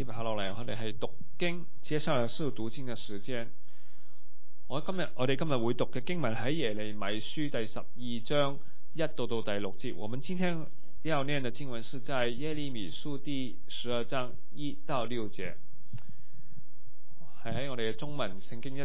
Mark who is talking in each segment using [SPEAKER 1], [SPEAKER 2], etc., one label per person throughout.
[SPEAKER 1] 接下落嚟，我哋係讀經，接下來是讀經嘅時間。我哋今日會讀嘅經文喺耶利米書第12章1到第6節。我們今天要念的經文是在耶利米書第12章1到6節，係喺我哋嘅中文聖經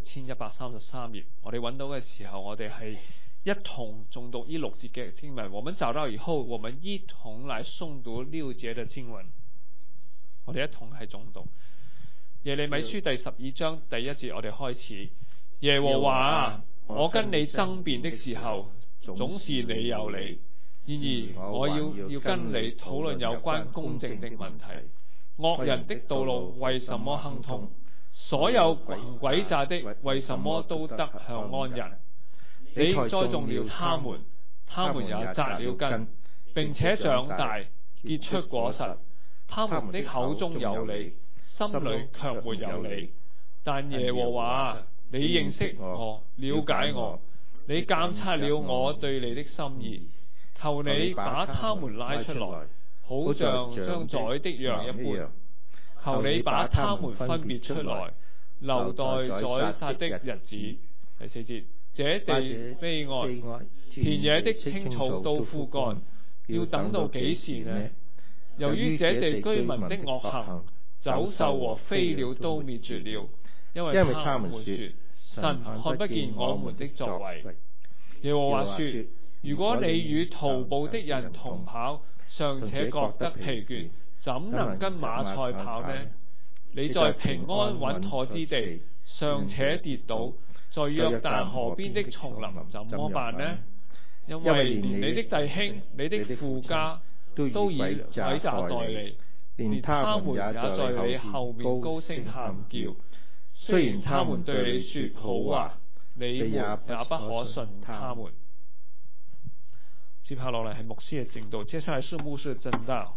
[SPEAKER 1] 1133頁。我哋揾到嘅時候，我哋係一同誦讀呢6節嘅經文。我們找到以後，我們一同來誦讀6節嘅經文。我哋一同係誦讀耶利米書第12章第1節，我哋開始。耶和華啊，我跟你爭辯的時候，總是你有理。然而我要跟你討論有關公正的問題。惡人的道路為什麼亨通？所有行詭詐的為什麼都得享安人？你栽種了他們，他們也扎了根，並且長大，結出果實。他們的口中有理，心裏卻沒有理。但耶和華啊，你認識我，了解我，你監察了我對你的心意。求你把他們拉出來，好像將宰的羊一般。求你把他們分別出來，留待宰殺的日子。第4節，這地悲哀，田野的青草都枯乾，要等到幾時呢？由於這地居民的惡行，走獸和飛鳥都滅絕了，因為他們說神看不見我們的作為。耶和華說，如果你與徒步的人同跑，尚且覺得疲倦，怎能跟馬賽跑呢？你在平安穩妥之地，尚且跌倒，在約旦河邊的叢林怎麼辦呢？因為連你的弟兄、你的父家都以詭詐待你，連他們也在你後面高聲喊叫。雖然他們對你說好話，你們也不可信他們。接下落嚟係牧師嘅證道，接下來是牧師嘅證道。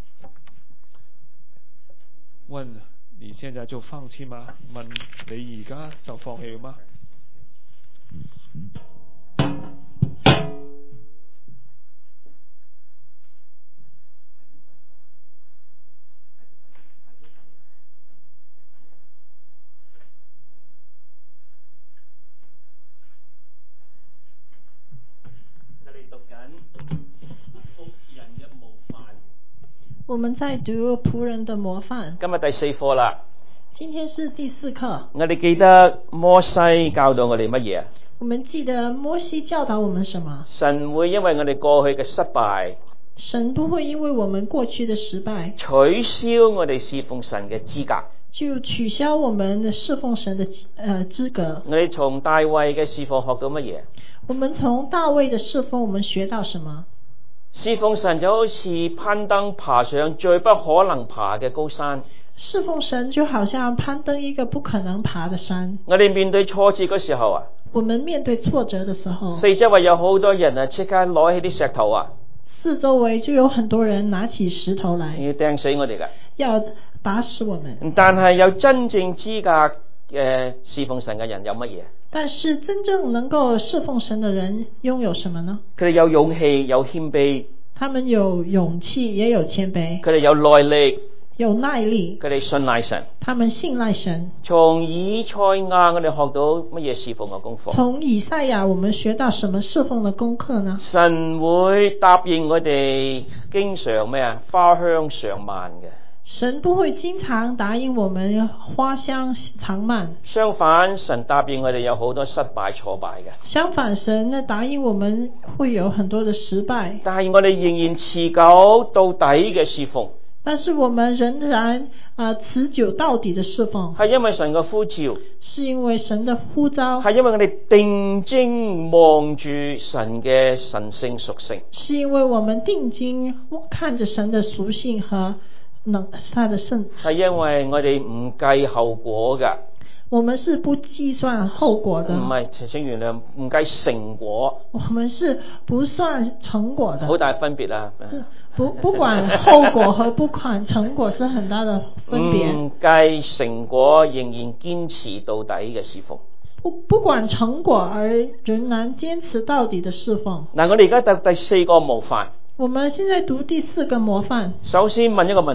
[SPEAKER 1] 問你現在就放棄嗎？問你而家就放棄嗎？
[SPEAKER 2] 我們在讀僕人的模範。
[SPEAKER 3] 今日第4課啦。
[SPEAKER 2] 今天是第4課。
[SPEAKER 3] 我哋記得摩西教導我哋乜嘢？
[SPEAKER 2] 我們記得摩西教導我們什麼？
[SPEAKER 3] 神會因為我哋過去嘅失敗，
[SPEAKER 2] 神不會因為我們過去的失敗，
[SPEAKER 3] 取消我哋侍奉神嘅資格，
[SPEAKER 2] 就取消我們侍奉神的資格。
[SPEAKER 3] 我哋從大衛嘅侍奉學到乜嘢？
[SPEAKER 2] 我們從大衛的侍奉，我們學到什麼？
[SPEAKER 3] 侍奉神就好似攀登爬上最不可能爬嘅高山。
[SPEAKER 2] 侍奉神就好像攀登一個不可能爬的山。
[SPEAKER 3] 我哋面對挫折嘅時候啊，
[SPEAKER 2] 我們面對挫折的時候，
[SPEAKER 3] 四周圍有好多人啊，即刻攞起啲石頭啊，
[SPEAKER 2] 四周圍就有很多人拿起石頭來，
[SPEAKER 3] 要掟死我哋嘅，
[SPEAKER 2] 要打死我們。
[SPEAKER 3] 但係有真正資格侍奉神嘅人有乜嘢？
[SPEAKER 2] 但是真正能夠侍奉神的人擁有什麼呢？
[SPEAKER 3] 佢哋有勇氣，有謙卑。
[SPEAKER 2] 他們有勇氣，也有謙卑。
[SPEAKER 3] 佢哋有耐力，
[SPEAKER 2] 有耐力。
[SPEAKER 3] 佢哋信賴神。
[SPEAKER 2] 他們信賴神。
[SPEAKER 3] 從以賽亞我哋學到乜嘢侍奉嘅功課？
[SPEAKER 2] 從以賽亞我們學到什麼侍奉的功課呢？
[SPEAKER 3] 神會答應我哋經常花香常漫嘅。
[SPEAKER 2] 神不會經常答應我們花香常漫，相
[SPEAKER 3] 反，神答應我哋有好多失敗挫敗嘅。
[SPEAKER 2] 相反，神答應我們會有很多的失敗，
[SPEAKER 3] 但係我哋仍然持久到底嘅侍奉。
[SPEAKER 2] 但是我們仍然持久到底的侍奉，
[SPEAKER 3] 係因為神嘅呼召，
[SPEAKER 2] 是因為神的呼召，
[SPEAKER 3] 係因為我哋定睛望住神嘅神性屬性，
[SPEAKER 2] 是因為我們定睛看着神的屬性和他的聖，
[SPEAKER 3] 係因為我哋唔計後果㗎。
[SPEAKER 2] 我們是不計算後果的。
[SPEAKER 3] 唔係，請原諒，唔計成果。
[SPEAKER 2] 我們是不算成果的。
[SPEAKER 3] 好大分別啦。
[SPEAKER 2] 不管後果和不管成果是很大的分別。
[SPEAKER 3] 唔計成果仍然堅持到底嘅侍奉。
[SPEAKER 2] 不管成果而仍然堅持到底的侍奉。
[SPEAKER 3] 嗱，我哋而家讀第4個模範。
[SPEAKER 2] 我們現在讀第4個模範。
[SPEAKER 3] 首先問一個問題。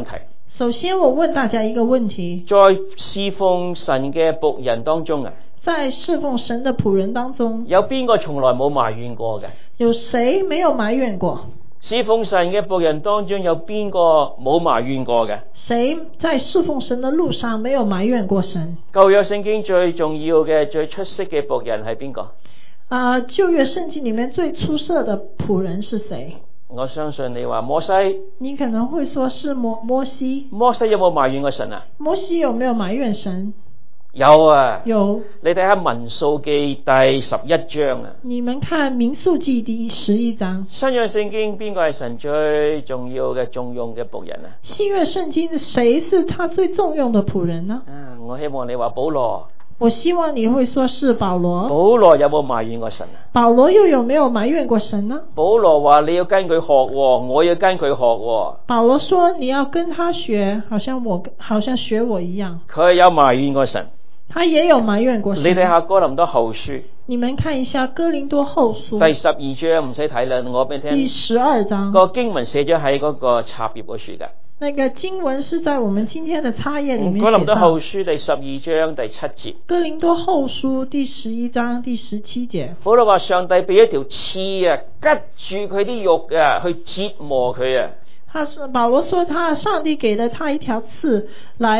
[SPEAKER 2] 首先，我问大家一个问题：
[SPEAKER 3] 在侍奉神嘅僕人當中啊，
[SPEAKER 2] 在侍奉神的仆人当中，
[SPEAKER 3] 有邊個從來冇埋怨過嘅？
[SPEAKER 2] 有谁没有埋怨過？
[SPEAKER 3] 侍奉神嘅僕人當中有邊個冇埋怨過嘅？
[SPEAKER 2] 谁在侍奉神的路上没有埋怨過神？
[SPEAKER 3] 舊約聖經最重要嘅、最出色嘅僕人係邊個？
[SPEAKER 2] 舊約聖經裡面最出色的僕人是誰？
[SPEAKER 3] 我相信你話摩西。
[SPEAKER 2] 你可能會說是摩西。
[SPEAKER 3] 摩西有冇埋怨過神啊？
[SPEAKER 2] 摩西有沒有埋怨神？
[SPEAKER 3] 有啊。
[SPEAKER 2] 有。
[SPEAKER 3] 你睇下民數記第11章啊。
[SPEAKER 2] 你們看民數記第11章。
[SPEAKER 3] 新約聖經邊個係神最重要嘅重用嘅僕人啊？
[SPEAKER 2] 新約聖經誰是他最重用的僕人呢？
[SPEAKER 3] 我希望你話保羅。
[SPEAKER 2] 我希望你會說是保羅。
[SPEAKER 3] 保羅有冇埋怨過神啊？
[SPEAKER 2] 保羅又有沒有埋怨過神呢？
[SPEAKER 3] 保羅話你要跟佢學喎，我要跟佢學喎。
[SPEAKER 2] 保羅說你要跟他學，好像學我一樣。
[SPEAKER 3] 佢有埋怨過神。
[SPEAKER 2] 他也有埋怨過神。
[SPEAKER 3] 你睇下哥林多後書。
[SPEAKER 2] 你們看一下哥林多後書。
[SPEAKER 3] 第12章唔使睇啦，我俾你聽。
[SPEAKER 2] 第12章。個
[SPEAKER 3] 經文寫咗喺嗰個插頁嗰處㗎。
[SPEAKER 2] 那個經文是在我們今天的插頁裡面寫上。
[SPEAKER 3] 哥林多後書第12章第7節。
[SPEAKER 2] 哥林多後書第11章第17節。
[SPEAKER 3] 保羅話上帝俾一條刺啊，吉住佢啲肉啊，去折磨佢啊。
[SPEAKER 2] 保羅說上帝給了他一條刺來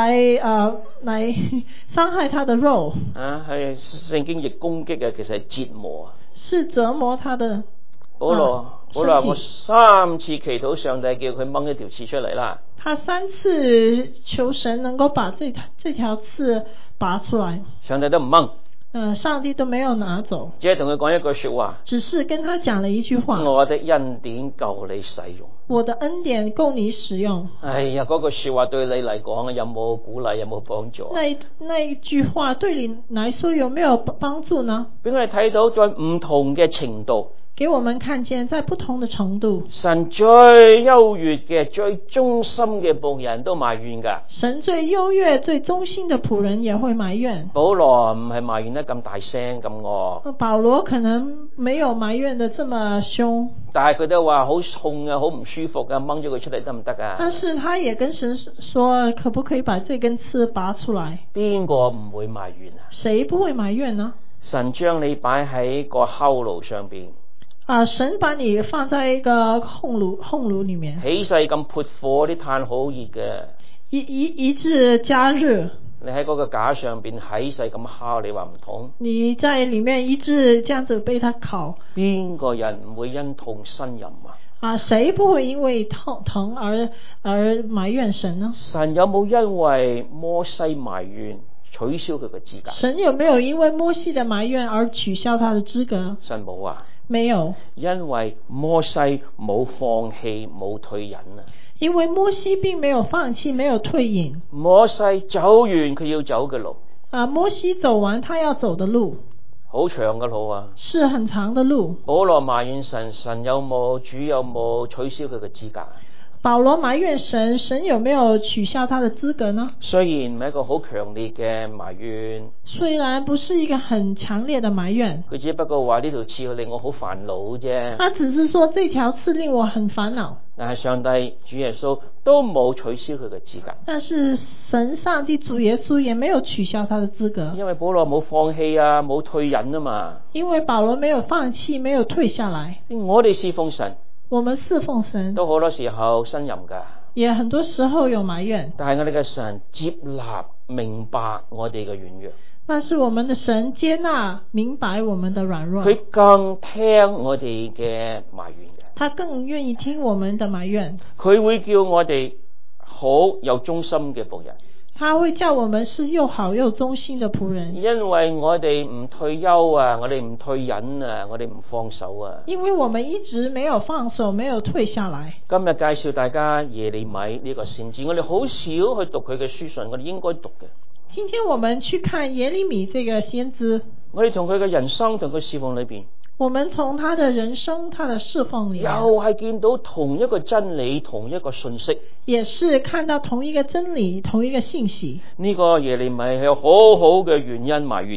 [SPEAKER 2] 傷害他的肉。
[SPEAKER 3] 係聖經亦攻擊啊，其實係折磨啊。
[SPEAKER 2] 是折磨他的。
[SPEAKER 3] 保羅話我3次祈禱上帝叫佢掹一條刺出嚟啦。
[SPEAKER 2] 他3次求神能夠把這條刺拔出來。上帝都唔掹。上帝都沒有拿走。
[SPEAKER 3] 只係同佢講一句說話。
[SPEAKER 2] 只是跟他講了一句話。
[SPEAKER 3] 我的恩典夠你使用。
[SPEAKER 2] 我的恩典夠你使用。
[SPEAKER 3] 哎呀，嗰句說話對你嚟講有冇鼓勵，有冇幫助？
[SPEAKER 2] 那一句話對你來說有沒有幫助呢？
[SPEAKER 3] 俾我哋睇到在唔同嘅程度。
[SPEAKER 2] 給我們看見在不同的程度，
[SPEAKER 3] 神最優越嘅、最忠心嘅僕人都埋怨㗎。
[SPEAKER 2] 神最優越、最忠心的僕人也會埋怨。
[SPEAKER 3] 保羅唔係埋怨得咁大聲咁惡。
[SPEAKER 2] 保羅可能沒有埋怨得這麼兇，
[SPEAKER 3] 但係佢都話好痛啊，好唔舒服啊，掹咗佢出嚟得唔得啊？
[SPEAKER 2] 但是他也跟神說，可不可以把這根刺拔出來？
[SPEAKER 3] 邊個唔會埋怨啊？
[SPEAKER 2] 誰不會埋怨呢？
[SPEAKER 3] 神將你擺喺個烤爐上邊。
[SPEAKER 2] 神把你放在一個烘爐裏面，
[SPEAKER 3] 起勢咁潑火，啲炭好熱嘅，
[SPEAKER 2] 一直加熱。
[SPEAKER 3] 你喺嗰個架上邊起勢咁烤，你話唔痛？
[SPEAKER 2] 你在裏面一直這樣子被它烤，
[SPEAKER 3] 邊個人唔會因痛呻吟啊？
[SPEAKER 2] 誰不會因為疼而埋怨神呢？
[SPEAKER 3] 神有冇因為摩西埋怨取消佢嘅資格？
[SPEAKER 2] 神有沒有因為摩西的埋怨而取消他的資格？
[SPEAKER 3] 神冇啊。
[SPEAKER 2] 沒有，
[SPEAKER 3] 因為摩西冇放棄冇退隱啊。
[SPEAKER 2] 因為摩西並沒有放棄，沒有退隱。
[SPEAKER 3] 摩西走完佢要走嘅路。
[SPEAKER 2] 摩西走完他要走的路。
[SPEAKER 3] 好長嘅路啊。
[SPEAKER 2] 是很長的路。
[SPEAKER 3] 保羅埋怨神，神有冇主有冇取消佢嘅資格？
[SPEAKER 2] 保羅埋怨神，神有沒有取消他的資格呢？
[SPEAKER 3] 雖然唔係一個好強烈嘅埋怨，
[SPEAKER 2] 雖然不是一個很強烈的埋怨，
[SPEAKER 3] 佢只不過話呢條刺令我好煩惱啫。
[SPEAKER 2] 他只是說這條刺令我很煩惱。
[SPEAKER 3] 但係上帝主耶穌都冇取消佢嘅資格。
[SPEAKER 2] 但是神上帝主耶穌也沒有取消他的資格。
[SPEAKER 3] 因為保羅冇放棄啊，冇退隱啊嘛。
[SPEAKER 2] 因為保羅沒有放棄，沒有退下來。
[SPEAKER 3] 我哋侍奉神。
[SPEAKER 2] 我們侍奉神
[SPEAKER 3] 都好多時候呻吟㗎，
[SPEAKER 2] 也很多時候有埋怨。但係
[SPEAKER 3] 我哋嘅神接納明白我哋嘅軟弱。
[SPEAKER 2] 但是我們的神接納明白我們的軟弱。
[SPEAKER 3] 佢更聽我哋嘅埋怨嘅。
[SPEAKER 2] 他更願意聽我們的埋怨。
[SPEAKER 3] 佢會叫我哋好有忠心嘅僕人。
[SPEAKER 2] 他會叫我們是又好又忠心的僕人。
[SPEAKER 3] 因為我哋唔退休啊，我哋唔退隱啊，我哋唔放手啊。
[SPEAKER 2] 因為我們一直沒有放手，沒有退下來。
[SPEAKER 3] 今日介紹大家耶利米呢個先知，我哋好少去讀佢嘅書信，我哋應該讀嘅。
[SPEAKER 2] 今天我們去看耶利米這個先知，
[SPEAKER 3] 我哋從佢嘅人生同佢侍奉裏邊。
[SPEAKER 2] 我們從他的人生、他的侍奉裏面，
[SPEAKER 3] 又係見到同一個真理、同一個信息，
[SPEAKER 2] 也是看到同一個真理、同一個信息。
[SPEAKER 3] 呢個耶利米係有好好嘅原因埋怨嘅。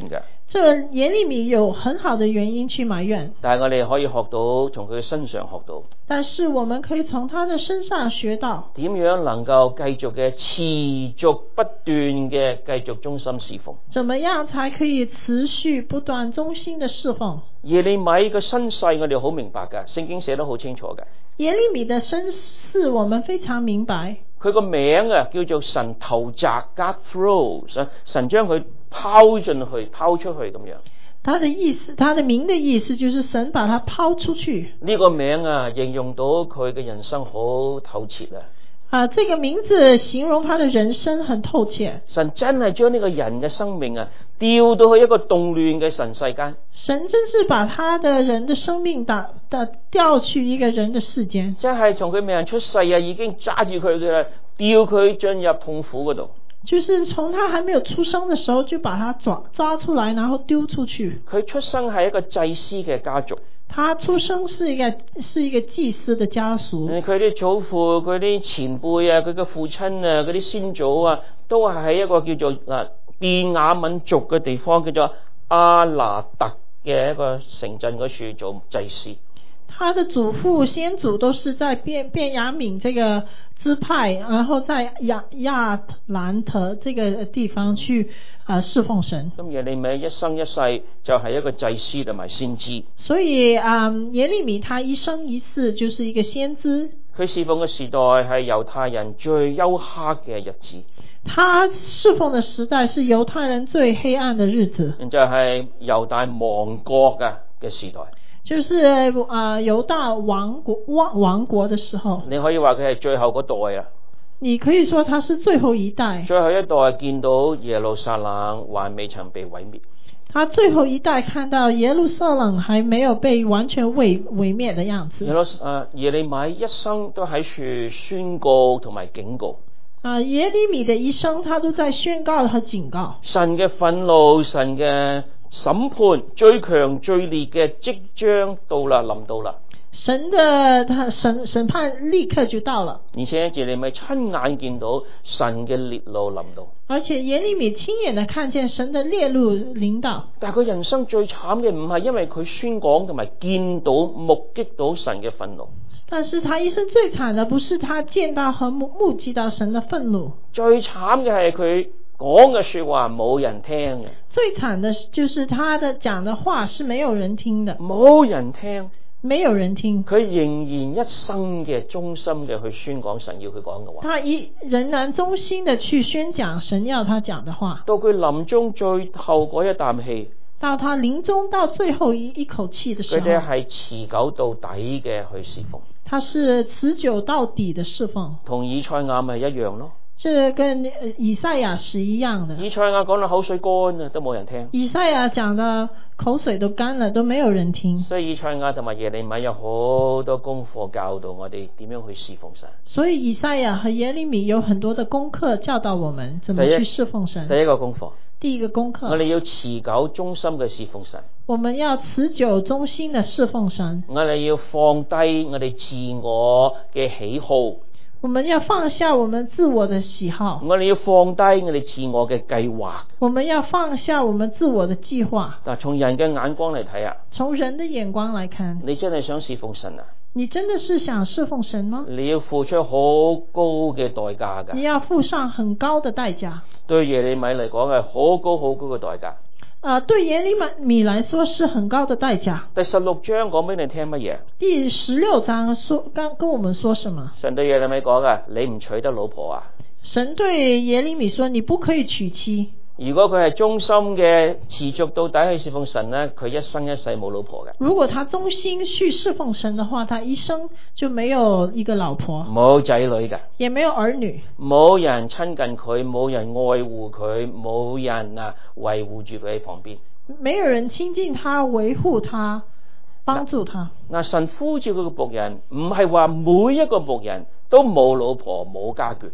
[SPEAKER 2] 這個耶利米有很好的原因去埋怨，
[SPEAKER 3] 但係我哋可以學到，從佢嘅身上學到。
[SPEAKER 2] 但是我們可以從他的身上學到
[SPEAKER 3] 點樣能夠繼續嘅持續不斷嘅繼續忠心侍奉？
[SPEAKER 2] 怎麼樣才可以持續不斷忠心的侍奉？
[SPEAKER 3] 耶利米嘅身世我哋好明白㗎，聖經寫得好清楚㗎。
[SPEAKER 2] 耶利米的身世我們非常明白，
[SPEAKER 3] 佢個名啊叫做神投擲 God throws， 神將佢拋進去拋出去咁樣。
[SPEAKER 2] 他的意思，他的名的意思就是神把他拋出去。
[SPEAKER 3] 呢個名啊形容到佢嘅人生好透徹啊。
[SPEAKER 2] 這個名字形容他的人生很透徹。
[SPEAKER 3] 神真係將呢個人嘅生命啊調到去一個動亂嘅神世間。
[SPEAKER 2] 神真是把他的人的生命調去一個人的世間。
[SPEAKER 3] 真係從佢未人出世啊，已經揸住佢嘅啦，調佢進入痛苦嗰度。
[SPEAKER 2] 就是從他還沒有出生的時候就把他抓出來，然後丟出去。
[SPEAKER 3] 佢出生係一個祭司嘅家族。
[SPEAKER 2] 他出生是一個祭司的家屬。
[SPEAKER 3] 佢啲祖父、佢啲前輩啊、佢嘅父親啊、嗰啲先祖啊，都係喺一個叫做便雅憫族嘅地方，叫做阿拿特嘅一個城鎮嗰處做祭司。
[SPEAKER 2] 他的祖父先祖都是在便雅憫這個支派，然後在亞蘭特這個地方去侍奉神。
[SPEAKER 3] 咁耶利米一生一世就係一個祭司同埋先知。
[SPEAKER 2] 所以耶利米他一生一世就是一個先知。
[SPEAKER 3] 佢侍奉嘅時代係猶太人最幽黑嘅日子。
[SPEAKER 2] 他侍奉的時代是猶太人最黑暗的日子。
[SPEAKER 3] 就係猶大亡國嘅時代。
[SPEAKER 2] 就是猶大亡國的時候。
[SPEAKER 3] 你可以話佢係最後嗰代啊。
[SPEAKER 2] 你可以說他是最後一代。
[SPEAKER 3] 最後一代見到耶路撒冷還未曾被毀滅。
[SPEAKER 2] 他最後一代看到耶路撒冷還沒有被完全毀滅的樣子。
[SPEAKER 3] 耶利米一生都喺處宣告同埋警告。
[SPEAKER 2] 耶利米的一生他都在宣告和警告。
[SPEAKER 3] 神嘅憤怒，神嘅審判最強最烈嘅即將到啦，臨到啦。
[SPEAKER 2] 神的審判立刻就到了。
[SPEAKER 3] 而且耶利米親眼見到神嘅烈怒臨到。
[SPEAKER 2] 而且耶利米親眼地看見神的烈怒臨到。
[SPEAKER 3] 但係佢人生最慘嘅唔係因為佢宣講同埋見到目擊到神嘅憤怒。
[SPEAKER 2] 但是他一生最慘的不是他見到和目擊到神的憤怒。
[SPEAKER 3] 最慘嘅係佢講嘅說話冇人聽嘅。
[SPEAKER 2] 最慘的就是他的講的話是沒有人聽的。
[SPEAKER 3] 冇人聽。
[SPEAKER 2] 沒有人聽。
[SPEAKER 3] 佢仍然一生嘅忠心嘅去宣講神要佢講嘅話。
[SPEAKER 2] 他仍然忠心的去宣講神要他講的話。
[SPEAKER 3] 到佢臨終最後嗰一啖氣。
[SPEAKER 2] 到他臨終到最後一口氣的時候。
[SPEAKER 3] 佢哋係持久到底嘅去侍奉。
[SPEAKER 2] 他是持久到底的侍奉。
[SPEAKER 3] 同以賽亞咪一樣咯。
[SPEAKER 2] 這跟以賽亞是一樣的。
[SPEAKER 3] 以賽亞講到口水乾啊，都冇人聽。
[SPEAKER 2] 以賽亞講到口水都乾了，都沒有人聽。
[SPEAKER 3] 所以以賽亞同埋耶利米有好多功課教導我哋點樣去侍奉神。
[SPEAKER 2] 所以以賽亞和耶利米有很多的功課教導我們怎麼去侍奉神。
[SPEAKER 3] 第一個功課。
[SPEAKER 2] 第一個功課。
[SPEAKER 3] 我哋要持久忠心嘅侍奉神。
[SPEAKER 2] 我們要持久忠心的侍奉神。
[SPEAKER 3] 我哋要放低我哋自我嘅喜好。
[SPEAKER 2] 我們要放下我們自我的喜好。
[SPEAKER 3] 我哋要放低我哋自我嘅計劃。
[SPEAKER 2] 我們要放下我們自我的計劃。
[SPEAKER 3] 嗱，從人嘅眼光嚟睇啊。
[SPEAKER 2] 從人的眼光來看。
[SPEAKER 3] 你真係想侍奉神啊？
[SPEAKER 2] 你真的是想侍奉神嗎？
[SPEAKER 3] 你要付出好高嘅代價㗎。
[SPEAKER 2] 你要付上很高的代價。
[SPEAKER 3] 對耶利米嚟講係好高好高嘅代價。
[SPEAKER 2] 對耶利米來說是很高的代價。
[SPEAKER 3] 第16章講俾你聽乜嘢？
[SPEAKER 2] 第16章跟我們說什麼？
[SPEAKER 3] 神對耶利米講㗎，你唔娶得老婆啊？
[SPEAKER 2] 神對耶利米說，你不可以娶妻。
[SPEAKER 3] 如果佢係忠心嘅持續到底去侍奉神呢，佢一生一世冇老婆嘅。
[SPEAKER 2] 如果他忠心去侍奉神的話，他一生就沒有一個老婆，
[SPEAKER 3] 冇仔女嘅，
[SPEAKER 2] 也沒有兒女，
[SPEAKER 3] 冇人親近佢，冇人愛護佢，冇人維護住佢喺旁邊，
[SPEAKER 2] 沒有人親近他，維護他，幫助他。
[SPEAKER 3] 神呼召佢嘅僕人，唔係話每一個僕人都冇老婆冇家眷。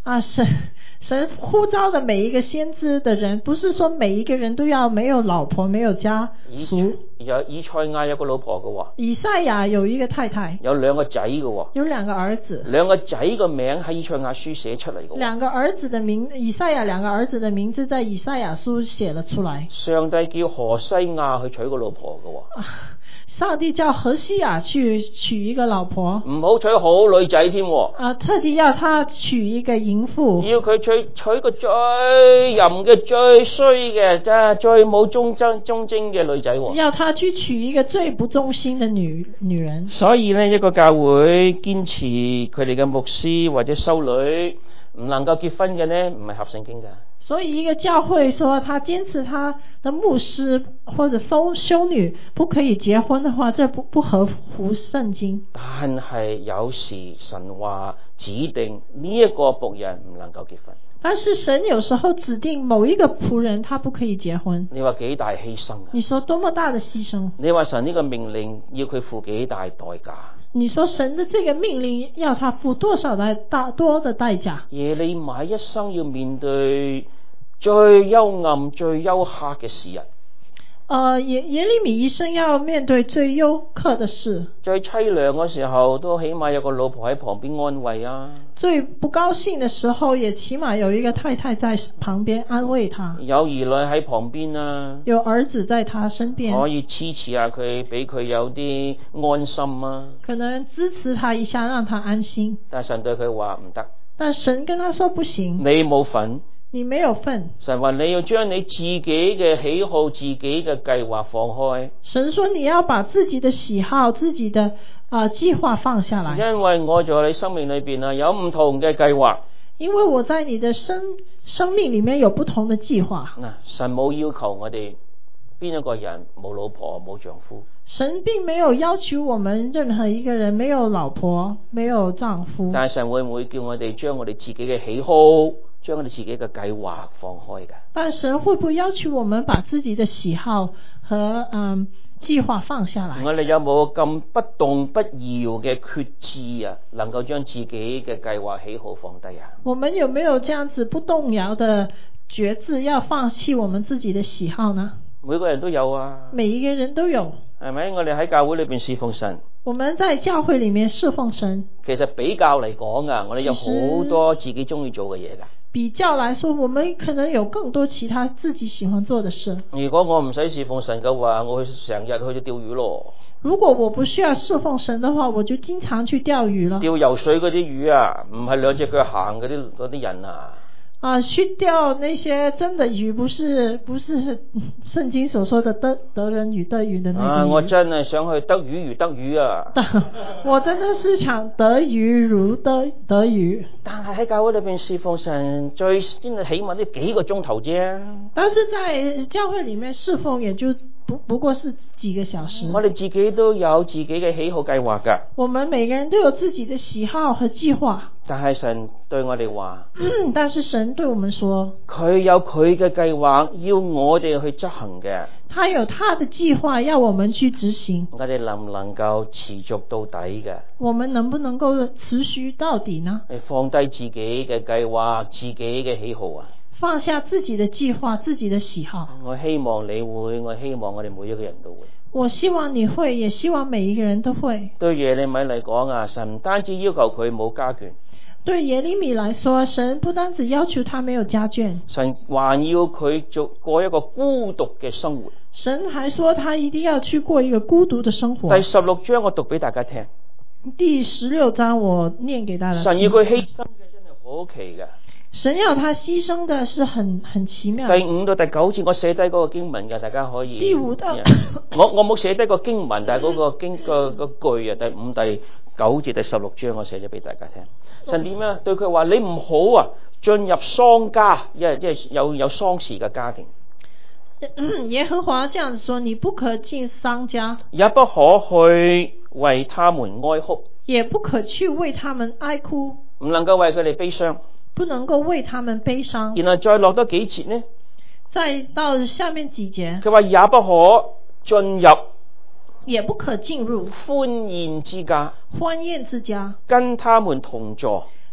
[SPEAKER 2] 神呼召的每一个先知的人，不是說每一個人都要沒有老婆沒有家族。
[SPEAKER 3] 有以賽亞有個老婆嘅喎，
[SPEAKER 2] 以賽亞有一個太太，
[SPEAKER 3] 有兩個仔嘅喎，
[SPEAKER 2] 有兩個兒子，
[SPEAKER 3] 兩個仔嘅名喺以賽亞書寫出嚟嘅喎。
[SPEAKER 2] 兩個兒子的名，以賽亞兩個兒子的名字在以賽亞書寫了出來。
[SPEAKER 3] 上帝叫何西亞去娶個老婆嘅喎。
[SPEAKER 2] 上帝叫何西亞去娶一個老婆，
[SPEAKER 3] 唔好娶好女仔添喎。
[SPEAKER 2] 特地要他娶一個淫婦，
[SPEAKER 3] 要佢娶個最淫嘅、最衰嘅、最冇忠貞嘅女仔喎。
[SPEAKER 2] 要他去娶一個最不忠心的女人。
[SPEAKER 3] 所以呢，一個教會堅持佢哋嘅牧師或者修女唔能夠結婚嘅呢，唔係合聖經㗎。
[SPEAKER 2] 所以一個教會說他堅持他的牧師或者修女不可以結婚的話，這不合乎聖經。
[SPEAKER 3] 但係有時神話指定呢一個僕人唔能夠結婚。
[SPEAKER 2] 但是神有時候指定某一個僕人他不可以結婚。
[SPEAKER 3] 你話幾大犧牲啊？
[SPEAKER 2] 你說多麼大的犧牲？
[SPEAKER 3] 你話神呢個命令要佢付幾大代價？
[SPEAKER 2] 你說神的這個命令要他付多少多的代價？
[SPEAKER 3] 耶利米一生要面對最幽暗、最幽黑嘅事人。
[SPEAKER 2] 耶利米一生要面對最幽刻的事，
[SPEAKER 3] 最淒涼嘅時候都起碼有個老婆喺旁邊安慰啊。
[SPEAKER 2] 最不高興的時候也起碼有一個太太在旁邊安慰他。
[SPEAKER 3] 有兒女喺旁邊啊，
[SPEAKER 2] 有兒子在他身邊，
[SPEAKER 3] 可以支持下佢，俾佢有啲安心啊。
[SPEAKER 2] 可能支持他一下，讓他安心。
[SPEAKER 3] 但神對佢話唔得，
[SPEAKER 2] 但神跟他說不行，
[SPEAKER 3] 你冇份。
[SPEAKER 2] 你沒有份。
[SPEAKER 3] 神話你要將你自己嘅喜好、自己嘅計劃放開。
[SPEAKER 2] 神說你要把自己的喜好、自己的計劃放下來。
[SPEAKER 3] 因為我在你生命裏邊啊，有唔同嘅計劃。
[SPEAKER 2] 因為我在你的生命裏面有不同的計劃。
[SPEAKER 3] 神冇要求我哋邊一個人冇老婆冇丈夫。
[SPEAKER 2] 神並沒有要求我們任何一個人沒有老婆沒有丈夫。
[SPEAKER 3] 但係神會唔會叫我哋將我哋自己嘅喜好、將我哋自己嘅計劃放開㗎？
[SPEAKER 2] 但神會不會要求我們把自己的喜好和計劃放下來？
[SPEAKER 3] 我哋有冇咁不動不搖嘅決志啊？能夠將自己嘅計劃喜好放低啊？
[SPEAKER 2] 我們有沒有這樣子不動搖的決志，要放棄我們自己的喜好呢？
[SPEAKER 3] 每個人都有啊。
[SPEAKER 2] 每一個人都有。係
[SPEAKER 3] 咪？我哋喺教會裏邊侍奉神。
[SPEAKER 2] 我們在教會裏面侍奉神。
[SPEAKER 3] 其實比較嚟講啊，我哋有好多自己中意做嘅嘢㗎。
[SPEAKER 2] 比較來說，我們可能有更多其他自己喜歡做的事。
[SPEAKER 3] 如果我唔使侍奉神嘅話，我成日去咗釣魚咯。
[SPEAKER 2] 如果我不需要侍奉神的話，我就經常去釣魚了。
[SPEAKER 3] 釣游水嗰啲魚啊，唔係兩隻腳行嗰啲人啊。
[SPEAKER 2] 去釣那些真的魚，不是聖經所說的得人魚得魚的那種魚。
[SPEAKER 3] 我真係想去得魚如得魚啊！
[SPEAKER 2] 我真的是想得魚如得魚。但
[SPEAKER 3] 係喺教會裏邊侍奉神，真係起碼都幾個鐘頭啫。
[SPEAKER 2] 但是在教會裏面侍奉，也就不過是幾個小時。
[SPEAKER 3] 我哋自己都有自己嘅喜好計劃㗎。
[SPEAKER 2] 我們每個人都有自己的喜好和計劃。
[SPEAKER 3] 但係神對我哋話，
[SPEAKER 2] 但是神對我們說，
[SPEAKER 3] 佢有佢嘅計劃要我哋去執行嘅。
[SPEAKER 2] 他有他的計劃要我們去執行。
[SPEAKER 3] 我哋能唔能夠持續到底嘅？
[SPEAKER 2] 我們能不能夠持續到底呢？
[SPEAKER 3] 你放低自己嘅計劃、自己嘅喜好啊！
[SPEAKER 2] 放下自己的計劃、自己的喜好。
[SPEAKER 3] 我希望你會，我希望我哋每一個人都會。
[SPEAKER 2] 我希望你會，也希望每一個人都會。對
[SPEAKER 3] 耶利米嚟講啊，神唔單止要求佢冇家眷。
[SPEAKER 2] 對耶利米來說，神不單止要求他沒有家眷，
[SPEAKER 3] 神還要佢過一個孤獨嘅生活。
[SPEAKER 2] 神還說他一定要去過一個孤獨的生活。
[SPEAKER 3] 第16章我讀俾大家聽。
[SPEAKER 2] 第16章我念給大家聽。
[SPEAKER 3] 神要佢犧牲嘅真係好奇嘅。
[SPEAKER 2] 神要他犧牲的是很奇妙。
[SPEAKER 3] 第5到第9節我寫低嗰個經文嘅，大家可以。
[SPEAKER 2] 第5到
[SPEAKER 3] 我冇寫低個經文，但係嗰個句啊，第5、第9節、第16章我寫咗俾大家聽。神點樣對佢話：你唔好啊，進入喪家，即係有喪事嘅家庭。
[SPEAKER 2] 耶和華這樣子說：你不可進喪家，
[SPEAKER 3] 也不可去為他們哀哭，
[SPEAKER 2] 也不可去為他們哀哭，
[SPEAKER 3] 唔能夠為佢哋悲傷，
[SPEAKER 2] 不能夠為他們悲傷。
[SPEAKER 3] 然後再落多幾節呢？
[SPEAKER 2] 再到下面幾節，
[SPEAKER 3] 佢話也不可進入，
[SPEAKER 2] 也不可進入
[SPEAKER 3] 歡宴之家，
[SPEAKER 2] 歡宴之家，
[SPEAKER 3] 跟他們同坐，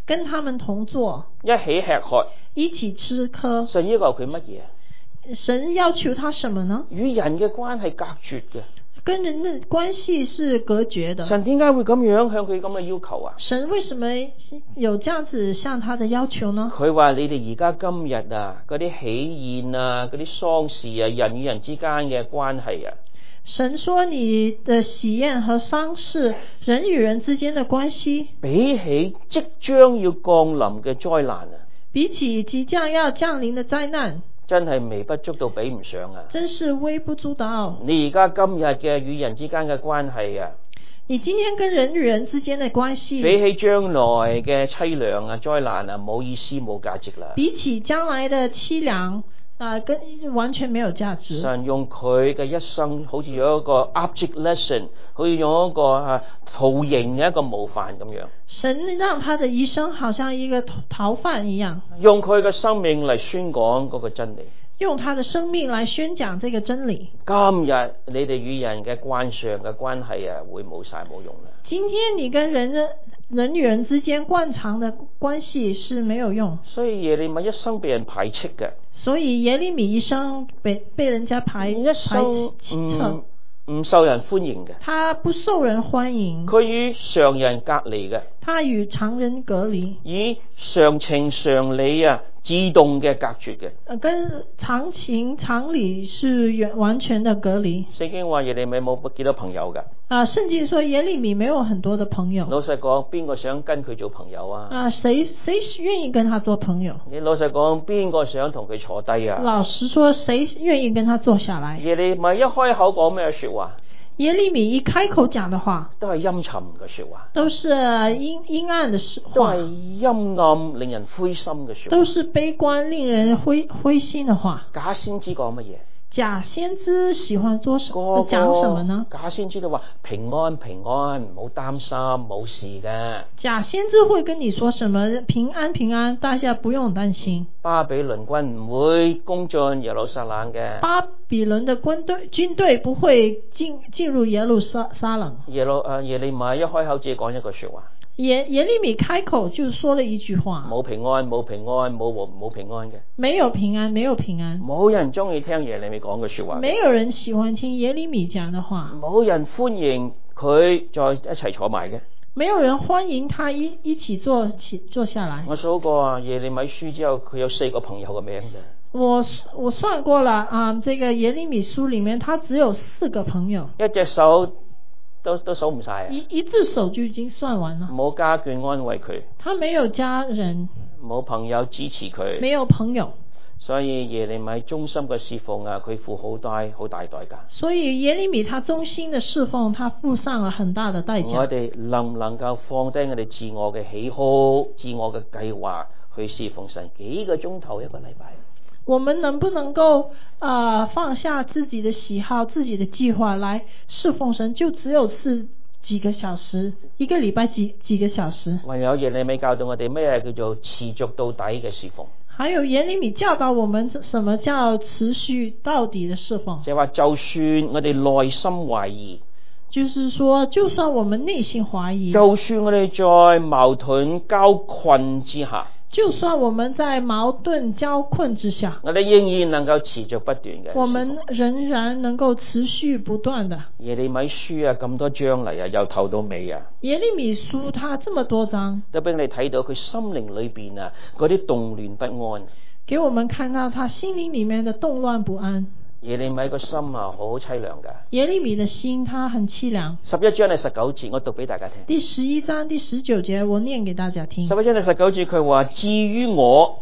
[SPEAKER 2] 跟他們同坐，
[SPEAKER 3] 一起吃喝。
[SPEAKER 2] 一起吃喝。
[SPEAKER 3] 神要求佢乜嘢？
[SPEAKER 2] 神要求他什麼呢？
[SPEAKER 3] 與人嘅關係隔絕嘅。
[SPEAKER 2] 跟人的關係是隔絕的。
[SPEAKER 3] 神點解會咁樣向佢咁嘅要求啊？
[SPEAKER 2] 神為什麼有這樣子向他的要求呢？
[SPEAKER 3] 佢話你哋而家今日啊，嗰啲喜宴啊，嗰啲喪事啊，人與人之間嘅關係啊。
[SPEAKER 2] 神說你的喜宴和喪事，人與人之間的關係，
[SPEAKER 3] 比起即將要降臨嘅災難啊，
[SPEAKER 2] 比起即將要降臨的災難，
[SPEAKER 3] 真係微不足道，比唔上啊！
[SPEAKER 2] 真是微不足道。
[SPEAKER 3] 你而家今日嘅與人之間嘅關係啊，
[SPEAKER 2] 你今天跟人與人之間的關係，
[SPEAKER 3] 比起將來嘅淒涼啊、災難啊，冇意思、冇價值啦。
[SPEAKER 2] 比起將來的淒涼跟完全沒有價值。
[SPEAKER 3] 神用佢嘅一生，好似有一個 object lesson， 好似用一個圖形嘅一個模範咁樣。
[SPEAKER 2] 神讓他的一生好像一個逃犯一樣，
[SPEAKER 3] 用佢嘅生命嚟宣講嗰個真理。
[SPEAKER 2] 用他的生命來宣講這個真理。
[SPEAKER 3] 今日你哋與人嘅慣常嘅關係啊，會冇晒冇用啦。
[SPEAKER 2] 今天你跟人與人之間慣常的關係是沒有用。
[SPEAKER 3] 所以耶利米一生被人排斥嘅。
[SPEAKER 2] 所以耶利米一生被人家排斥，
[SPEAKER 3] 唔受人歡迎嘅。
[SPEAKER 2] 他不受人歡迎。
[SPEAKER 3] 佢與常人隔離嘅。
[SPEAKER 2] 他與常人隔離。
[SPEAKER 3] 以常情常理啊，自動嘅隔絕嘅。
[SPEAKER 2] 跟常情常理是完全的隔離。聖
[SPEAKER 3] 經話耶利米冇幾多朋友㗎。
[SPEAKER 2] 聖經說耶利米沒有很多的朋友。
[SPEAKER 3] 老實講，邊個想跟佢做朋友啊？
[SPEAKER 2] 誰願意跟他做朋友？
[SPEAKER 3] 你老實講，邊個想同佢坐低啊？
[SPEAKER 2] 老實說，誰願意跟他坐下來？
[SPEAKER 3] 耶利米一開口講咩說話？
[SPEAKER 2] 耶利米一開口講的話，
[SPEAKER 3] 都係陰沉嘅說話，
[SPEAKER 2] 都是陰暗的話，
[SPEAKER 3] 都係陰暗令人灰心嘅說話，
[SPEAKER 2] 都是悲觀令人灰心的話。
[SPEAKER 3] 假先知講乜嘢？
[SPEAKER 2] 假先知喜歡講什麼呢？
[SPEAKER 3] 假先知都話平安平安，唔好擔心，冇事嘅。
[SPEAKER 2] 假先知會跟你說什麼平安平安，大家不用擔心。
[SPEAKER 3] 巴比倫軍唔會攻進耶路撒冷嘅。
[SPEAKER 2] 巴比倫的軍隊不會進入耶路撒冷。耶
[SPEAKER 3] 利米一開口只講一句說話。
[SPEAKER 2] 耶利米開口就說了一句話：
[SPEAKER 3] 冇平安，冇平安，冇平安嘅。
[SPEAKER 2] 沒有平安，沒有平安。
[SPEAKER 3] 冇人中意聽耶利米講嘅說話。
[SPEAKER 2] 沒有人喜歡聽耶利米講的話。
[SPEAKER 3] 冇人歡迎佢再一齊坐埋嘅。
[SPEAKER 2] 沒有人歡迎他一起坐下來。
[SPEAKER 3] 我數過啊，耶利米書之後佢有4個朋友嘅名嘅。
[SPEAKER 2] 我算過了這個耶利米書裏面，他只有4個朋友。
[SPEAKER 3] 一隻手都數唔晒啊！
[SPEAKER 2] 一隻手就已經算完了。冇
[SPEAKER 3] 家眷安慰佢，
[SPEAKER 2] 他沒有家人，
[SPEAKER 3] 冇朋友支持佢，
[SPEAKER 2] 沒有朋友。
[SPEAKER 3] 所以耶利米忠心嘅侍奉啊，佢付好大代價。
[SPEAKER 2] 所以耶利米他忠心的侍奉，他付上了很大的代價。
[SPEAKER 3] 我哋能唔能夠放低我哋自我嘅喜好、自我嘅計劃去侍奉神幾個鐘頭一個禮拜？
[SPEAKER 2] 我們能不能夠放下自己的喜好、自己的計劃來侍奉神？就只有是幾個小時，一個禮拜幾個小時。
[SPEAKER 3] 還有耶利米教導我哋咩叫做持續到底嘅侍奉？
[SPEAKER 2] 還有耶利米教導我們什麼叫持續到底的侍奉？
[SPEAKER 3] 就係話，就算我哋內心懷疑，
[SPEAKER 2] 就是說，就算我們內心懷疑，
[SPEAKER 3] 就算我哋在矛盾交困之下。
[SPEAKER 2] 就算我們在矛盾交困之下，
[SPEAKER 3] 我哋仍然能夠持續不斷嘅。
[SPEAKER 2] 我們仍然能夠持續不斷的。
[SPEAKER 3] 耶利米書啊，咁多章嚟啊，由頭到尾啊。
[SPEAKER 2] 耶利米書它這麼多章，
[SPEAKER 3] 都俾你睇到佢心靈裏邊啊嗰啲動亂不安。
[SPEAKER 2] 給我們看到他心靈裏面的動亂不安。
[SPEAKER 3] 耶利米個心啊，好淒涼噶。
[SPEAKER 2] 耶利米的心，他很淒涼。
[SPEAKER 3] 11章第19節，我讀俾大家聽。
[SPEAKER 2] 第11章第19節，我念給大家聽。
[SPEAKER 3] 11章第19節，佢話：至於我，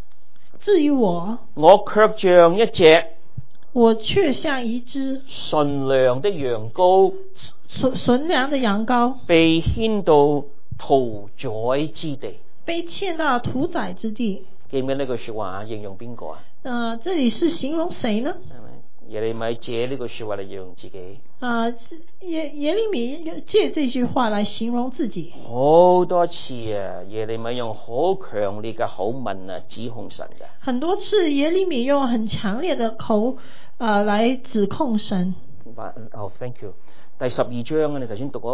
[SPEAKER 3] 我卻像一隻，
[SPEAKER 2] 我卻像一隻
[SPEAKER 3] 純良的羊羔，
[SPEAKER 2] 純良的羊羔，
[SPEAKER 3] 被牽到屠宰之地。
[SPEAKER 2] 被牽到屠宰之地。
[SPEAKER 3] 記唔記得呢句說話形容邊個啊？
[SPEAKER 2] 這裡是形容誰呢？
[SPEAKER 3] 耶利米借呢句說話嚟形容自己。
[SPEAKER 2] 耶利米借這句話來形容自己。
[SPEAKER 3] 好多次啊，耶利米用好強烈嘅口吻啊指控神嘅。
[SPEAKER 2] 很多次耶利米用很強烈的口來指控神。
[SPEAKER 3] thank you。第12章啊，你頭先讀嗰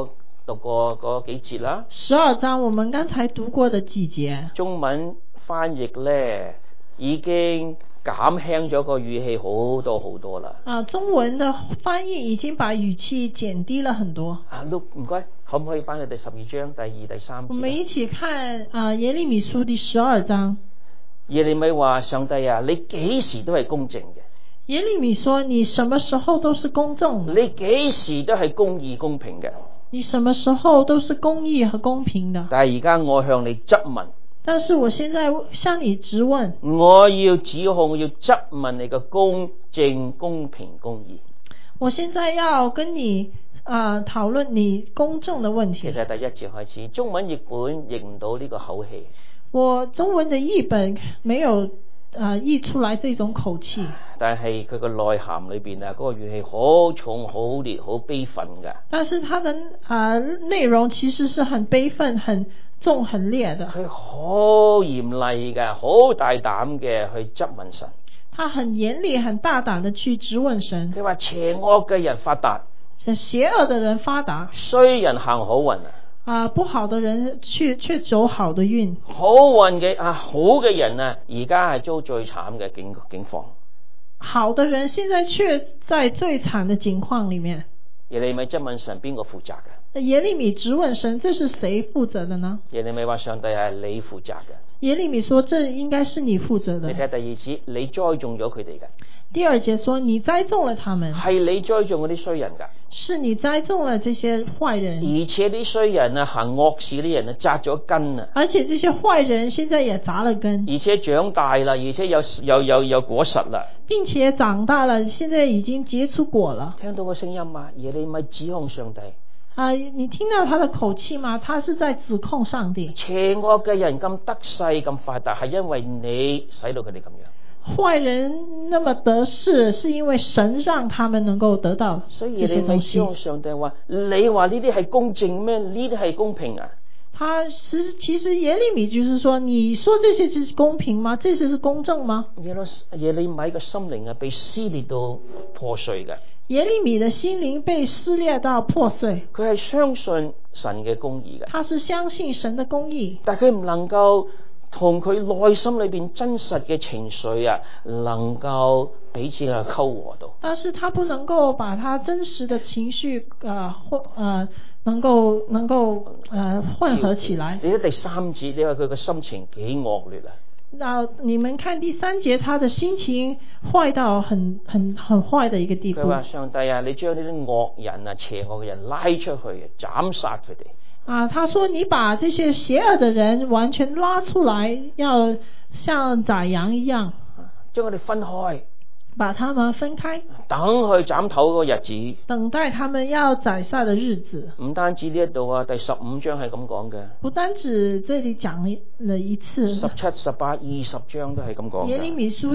[SPEAKER 3] 讀過嗰幾節啦。
[SPEAKER 2] 12章我們剛才讀過的幾節，
[SPEAKER 3] 中文翻譯咧已經減輕咗個語氣好多好多啦。
[SPEAKER 2] 中文的翻譯已經把語氣減低了很多。
[SPEAKER 3] Luke 唔該，可唔可以翻去第12章第2、第3節？
[SPEAKER 2] 我們一起看耶利米書第12章。
[SPEAKER 3] 耶利米話：上帝啊，你幾時都係公正嘅。
[SPEAKER 2] 耶利米說：你什麼時候都是公正的。
[SPEAKER 3] 你幾時都係公義公平嘅。
[SPEAKER 2] 你什麼時候都是公義和公平的。
[SPEAKER 3] 但係而家我向你質問。
[SPEAKER 2] 但是我現在向你質問。
[SPEAKER 3] 我要指控，要質問你嘅公正、公平、公義。
[SPEAKER 2] 我現在要跟你討論你公正的問題。
[SPEAKER 3] 其實第一節開始，中文譯本譯唔到呢個口氣。
[SPEAKER 2] 我中文的譯本沒有譯出來這種口氣。
[SPEAKER 3] 但係佢個內涵裏邊嗰個語氣好重、好烈、好悲憤嘅。但是
[SPEAKER 2] 它的內容其實是很悲憤、很重、很烈的。
[SPEAKER 3] 佢好嚴厲嘅，好大膽嘅去質問神。
[SPEAKER 2] 他很嚴厲、很大膽的去質問神。
[SPEAKER 3] 佢話邪惡嘅人發達，
[SPEAKER 2] 邪惡的人發達，
[SPEAKER 3] 衰人行好運
[SPEAKER 2] 不好的人卻走好的運。
[SPEAKER 3] 好運嘅好嘅人而家係遭最慘嘅境況。
[SPEAKER 2] 好的人現在卻在最慘的境況裏面。
[SPEAKER 3] 耶利米質問神邊個負責嘅？
[SPEAKER 2] 耶利米質問神，這是誰負責的呢？
[SPEAKER 3] 耶利米話上帝係你負責嘅。
[SPEAKER 2] 耶利米說這應該是你負責的。
[SPEAKER 3] 你睇第二節，你栽種咗佢哋嘅。
[SPEAKER 2] 第二節說你栽種了他們。
[SPEAKER 3] 係你栽種嗰啲衰人㗎。
[SPEAKER 2] 是你栽種了這些壞人。
[SPEAKER 3] 而且啲衰人行惡事啲人扎咗根啊。
[SPEAKER 2] 而且這些壞人現在也扎了根。
[SPEAKER 3] 而且長大啦，而且有果實啦。
[SPEAKER 2] 並且長大了，現在已經結出果了。
[SPEAKER 3] 聽到個聲音嘛？耶利米指控上帝。
[SPEAKER 2] 你聽到他的口氣嗎？他是在指控上帝。
[SPEAKER 3] 邪惡嘅人咁得勢咁發達，係因為你使到佢哋咁樣。
[SPEAKER 2] 壞人那麼得勢，是因為神讓他們能夠得到這些東西。
[SPEAKER 3] 所以耶利米指控上帝話：你話呢啲係公正咩？呢啲係公平啊？
[SPEAKER 2] 其實耶利米就是說，你說這些是公平嗎？這些是公正嗎？
[SPEAKER 3] 耶利米嘅心靈被撕裂到破碎嘅。
[SPEAKER 2] 耶利米的心靈被撕裂到破碎。
[SPEAKER 3] 佢係相信神嘅公義嘅。
[SPEAKER 2] 他是相信神的公義。
[SPEAKER 3] 但佢唔能夠同佢內心裏邊真實嘅情緒能夠彼此溝和到。
[SPEAKER 2] 但是他不能夠把他真實的情緒能夠混合起來。
[SPEAKER 3] 你睇第3節，你話佢嘅心情幾惡劣啊？
[SPEAKER 2] 那你們看第3節，他的心情壞到很壞的一個地步。
[SPEAKER 3] 佢話上帝你將呢啲惡人邪惡嘅人拉出去，斬殺佢哋。
[SPEAKER 2] 他說你把這些邪惡的人完全拉出來，要像宰羊一樣，
[SPEAKER 3] 將佢哋分開，
[SPEAKER 2] 把他們分開，
[SPEAKER 3] 等佢斬頭個日子，
[SPEAKER 2] 等待他們要宰殺的日子。
[SPEAKER 3] 唔單止呢一度第15章係咁講嘅，
[SPEAKER 2] 不單止這裡講了一次
[SPEAKER 3] ，17、18、20章都係咁講。
[SPEAKER 2] 耶利米書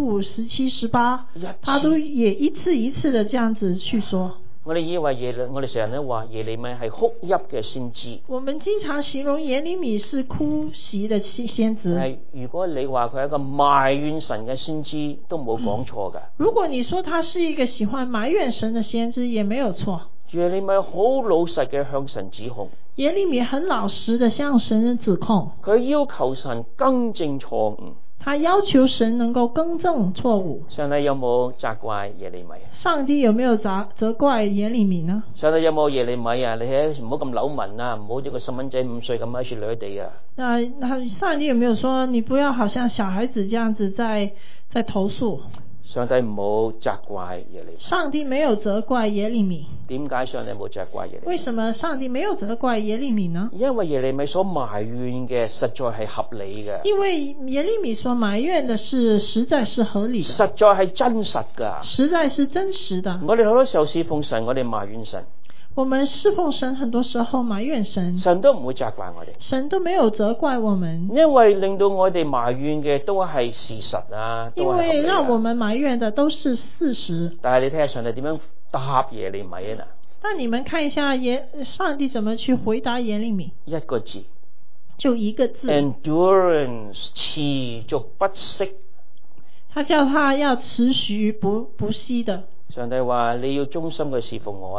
[SPEAKER 2] 15、17、18，他都也一次一次的這樣子去說。
[SPEAKER 3] 我哋以為我哋成日都話耶利米係哭泣嘅先知。
[SPEAKER 2] 我們經常形容耶利米是哭泣的先知。
[SPEAKER 3] 係，如果你話佢係一個埋怨神嘅先知，都冇講錯㗎。
[SPEAKER 2] 如果你說他是一個喜歡埋怨神的先知，也沒有錯。
[SPEAKER 3] 耶利米好老實嘅向神指控。
[SPEAKER 2] 耶利米很老實的向神指控。
[SPEAKER 3] 佢要求神更正錯誤。
[SPEAKER 2] 他要求神能夠更正錯誤。
[SPEAKER 3] 上帝有冇責怪耶利米？
[SPEAKER 2] 上帝有沒有責怪耶利米呢？
[SPEAKER 3] 上帝有冇耶利米你唔好咁扭紋唔好似個細蚊仔5歲咁喺處掠地
[SPEAKER 2] 那上帝有沒有說你不要好像小孩子這樣子在投訴？
[SPEAKER 3] 上帝唔好責怪耶利米。
[SPEAKER 2] 上帝沒有責怪耶利米。
[SPEAKER 3] 點解上帝冇責怪耶利米？
[SPEAKER 2] 為什麼上帝沒有責怪耶利米呢？
[SPEAKER 3] 因為耶利米所埋怨嘅實在係合理嘅。
[SPEAKER 2] 因為耶利米所埋怨的是實在是合理的。
[SPEAKER 3] 實在係真實㗎。
[SPEAKER 2] 實在是真實的。
[SPEAKER 3] 我哋好多時候侍奉神，我哋埋怨神。
[SPEAKER 2] 我們侍奉神很多時候埋怨神，
[SPEAKER 3] 神都唔會責怪我哋，
[SPEAKER 2] 神都沒有責怪我們，
[SPEAKER 3] 因為令到我哋埋怨嘅都係事實
[SPEAKER 2] 因為讓我們埋怨的都是事實。
[SPEAKER 3] 但係你睇下上帝點樣答耶利米啊？
[SPEAKER 2] 但你們看一下上帝怎麼去回答耶利米？
[SPEAKER 3] 一個字，
[SPEAKER 2] 就一個字
[SPEAKER 3] ，endurance 持續不息。
[SPEAKER 2] 他叫他要持續不息的。
[SPEAKER 3] 上帝話你要忠心去侍奉我啦。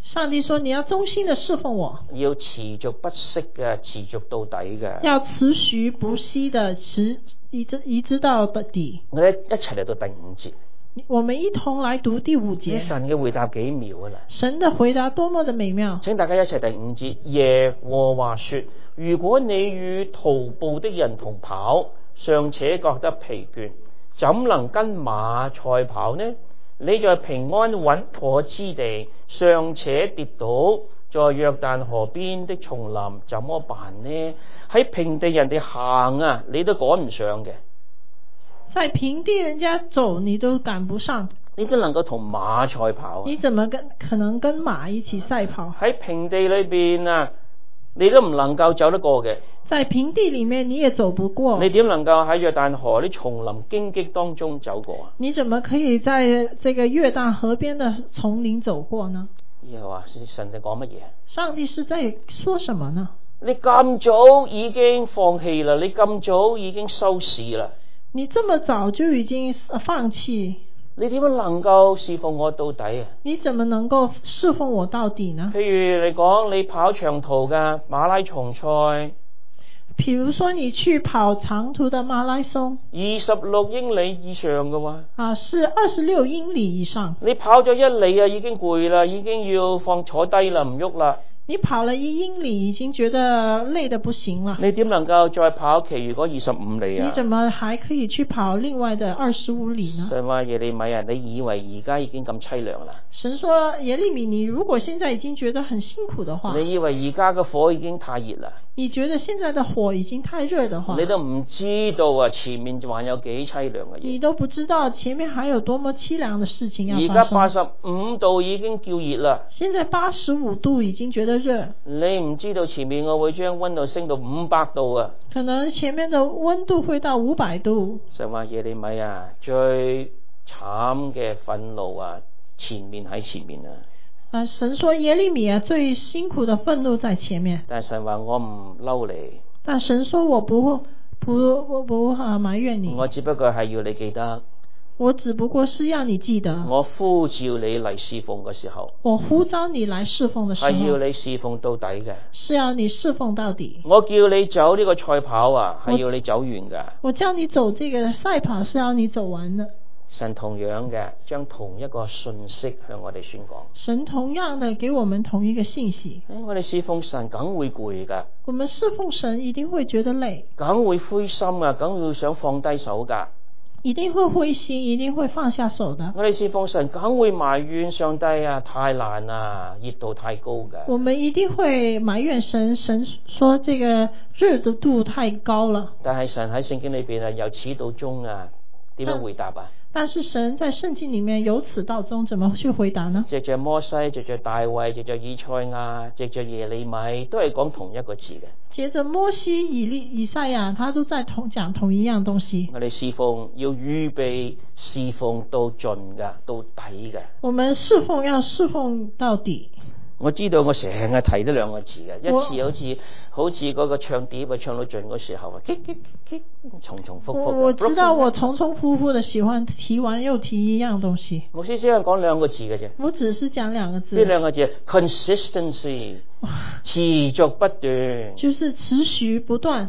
[SPEAKER 2] 上帝說你要忠心的侍奉我，
[SPEAKER 3] 要持續不息嘅，持續到底嘅。
[SPEAKER 2] 要持續不息的一直到底。
[SPEAKER 3] 我哋一齊嚟到第5節。
[SPEAKER 2] 我們一同來讀第5節。
[SPEAKER 3] 神嘅回答幾妙啊啦！
[SPEAKER 2] 神的回答多麼的美妙。
[SPEAKER 3] 請大家一齊第5節。耶和華說：如果你與徒步的人同跑，尚且覺得疲倦，怎能跟馬賽跑呢？你在平安穩妥之地尚且跌倒，在約旦河邊的叢林怎麼辦呢？喺平地人哋行啊，你都趕唔上嘅。
[SPEAKER 2] 在平地人家走你都趕不上，
[SPEAKER 3] 你都能夠同馬賽跑啊？
[SPEAKER 2] 你怎麼可能跟馬一起賽跑？
[SPEAKER 3] 喺平地裏邊啊，你都唔能夠走得過嘅。
[SPEAKER 2] 在平地裡面你也走不過。
[SPEAKER 3] 你點能夠喺約旦河啲叢林荊棘當中走過啊？
[SPEAKER 2] 你怎麼可以在這個約旦河邊的叢林走過呢？
[SPEAKER 3] 又話神哋講乜嘢？
[SPEAKER 2] 上帝是在說什麼呢？
[SPEAKER 3] 你咁早已經放棄啦，你咁早已經收市啦。
[SPEAKER 2] 你這麼早就已經放棄，
[SPEAKER 3] 你點樣能夠侍奉我到底啊？
[SPEAKER 2] 你怎麼能夠侍奉我到底呢？
[SPEAKER 3] 譬如你講你跑長途嘅馬拉松賽，
[SPEAKER 2] 譬如說你去跑長途的馬拉松
[SPEAKER 3] ，26英里以上嘅喎。
[SPEAKER 2] 是26英里以上。
[SPEAKER 3] 你跑咗1里啊，已經攰啦，已經要坐低啦，唔喐啦。
[SPEAKER 2] 你跑了1英里，已經覺得累得不行了。
[SPEAKER 3] 你點能夠再跑其餘嗰25里啊？
[SPEAKER 2] 你怎麼還可以去跑另外的25里呢？
[SPEAKER 3] 神話耶利米啊，你以為而家已經咁淒涼啦？
[SPEAKER 2] 神說耶利米，你如果現在已經覺得很辛苦的話，
[SPEAKER 3] 你以為而家嘅火已經太熱啦？
[SPEAKER 2] 你覺得現在的火已經太熱的話，
[SPEAKER 3] 你都唔知道啊，前面還有幾淒涼嘅嘢。
[SPEAKER 2] 你都不知道前面還有多麼淒涼的事情要發生。
[SPEAKER 3] 而家85度已經叫熱啦。
[SPEAKER 2] 現在85度已經覺得熱。
[SPEAKER 3] 你唔知道前面我會將溫度升到500度啊。
[SPEAKER 2] 可能前面的溫度會到500度。
[SPEAKER 3] 神話耶利米啊，最慘嘅憤怒啊，前面喺前面啊。
[SPEAKER 2] 神說耶利米啊，最辛苦的憤怒在前面。
[SPEAKER 3] 但神話我唔嬲你。
[SPEAKER 2] 但神說我不埋怨你。
[SPEAKER 3] 我只不過係要你記得。
[SPEAKER 2] 我只不過是要你記得。
[SPEAKER 3] 我呼召你嚟侍奉嘅時候。
[SPEAKER 2] 我呼召你來侍奉的時候。
[SPEAKER 3] 係要你侍奉到底嘅。
[SPEAKER 2] 是要你侍奉到底。
[SPEAKER 3] 我叫你走呢個賽跑啊，係要你走完㗎。
[SPEAKER 2] 我叫你走這個賽跑是要你走完的。
[SPEAKER 3] 神同樣嘅將同一個信息向我哋宣講。
[SPEAKER 2] 神同樣的給我們同一個信息。
[SPEAKER 3] 我哋侍奉神梗會攰㗎。
[SPEAKER 2] 我們侍奉神一定會覺得累。
[SPEAKER 3] 梗會灰心啊，梗會想放低手㗎。
[SPEAKER 2] 一定會灰心，一定會放下手的。
[SPEAKER 3] 我哋侍奉神梗會埋怨上帝啊，太難啊，熱度太高㗎。
[SPEAKER 2] 我們一定會埋怨神，神說這個熱度太高了。
[SPEAKER 3] 但係神喺聖經裏邊啊，由始到終啊，點樣回答啊？
[SPEAKER 2] 但是神在聖經裏面由始到終怎麼去回答呢？
[SPEAKER 3] 藉着摩西，藉着大衛，藉着以賽亞，藉着耶利米，都係講同一個字嘅。
[SPEAKER 2] 藉着摩西、以賽亞，他都在講同一樣東西。
[SPEAKER 3] 我哋侍奉要預備侍奉到盡㗎，到底㗎。
[SPEAKER 2] 我們侍奉要侍奉到底。
[SPEAKER 3] 我知道我成日提呢兩個字嘅，一次好似嗰個唱碟啊，唱到盡嗰時候啊，重複複。
[SPEAKER 2] 我知道我重複的喜歡提完又提一樣東西。
[SPEAKER 3] 我只係講兩個字嘅啫。
[SPEAKER 2] 我只是講兩個字。
[SPEAKER 3] 呢兩個字 consistency 持續不斷，
[SPEAKER 2] 就是持續不斷。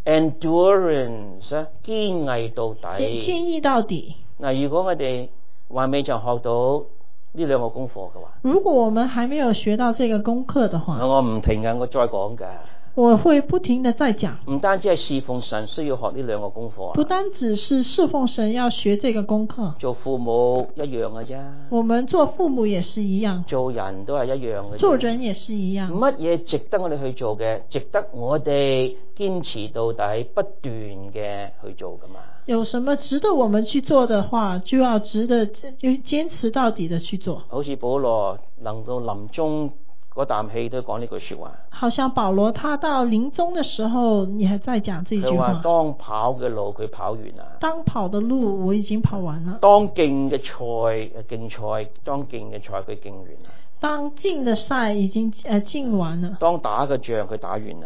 [SPEAKER 3] endurance 堅毅到底。
[SPEAKER 2] 堅毅到底。
[SPEAKER 3] 嗱，如果我哋還未就學到呢兩個功課嘅話，
[SPEAKER 2] 如果我們還沒有學到這個功課的話，
[SPEAKER 3] 我唔停㗎，我再講㗎。
[SPEAKER 2] 我會不停地再講。
[SPEAKER 3] 唔單止係侍奉神需要學呢兩個功課，
[SPEAKER 2] 不單只是侍奉神要學這個功課，
[SPEAKER 3] 做父母一樣嘅啫。
[SPEAKER 2] 我們做父母也是一樣，
[SPEAKER 3] 做人都係一樣嘅。
[SPEAKER 2] 做人也是一樣。
[SPEAKER 3] 乜嘢值得我哋去做嘅？值得我哋堅持到底，不斷嘅去做㗎嘛？
[SPEAKER 2] 有什麼值得我們去做的話，就要堅持到底的去做。
[SPEAKER 3] 好似保羅能到臨終嗰啖氣都講呢句說話。
[SPEAKER 2] 好像保羅他到臨終的時候，你還在講這句話。
[SPEAKER 3] 佢話當跑嘅路佢跑完啦。
[SPEAKER 2] 當跑的路我已經跑完了。
[SPEAKER 3] 當競嘅賽佢競完啦。
[SPEAKER 2] 當競的賽已經競完了。
[SPEAKER 3] 當打嘅仗佢打完啦。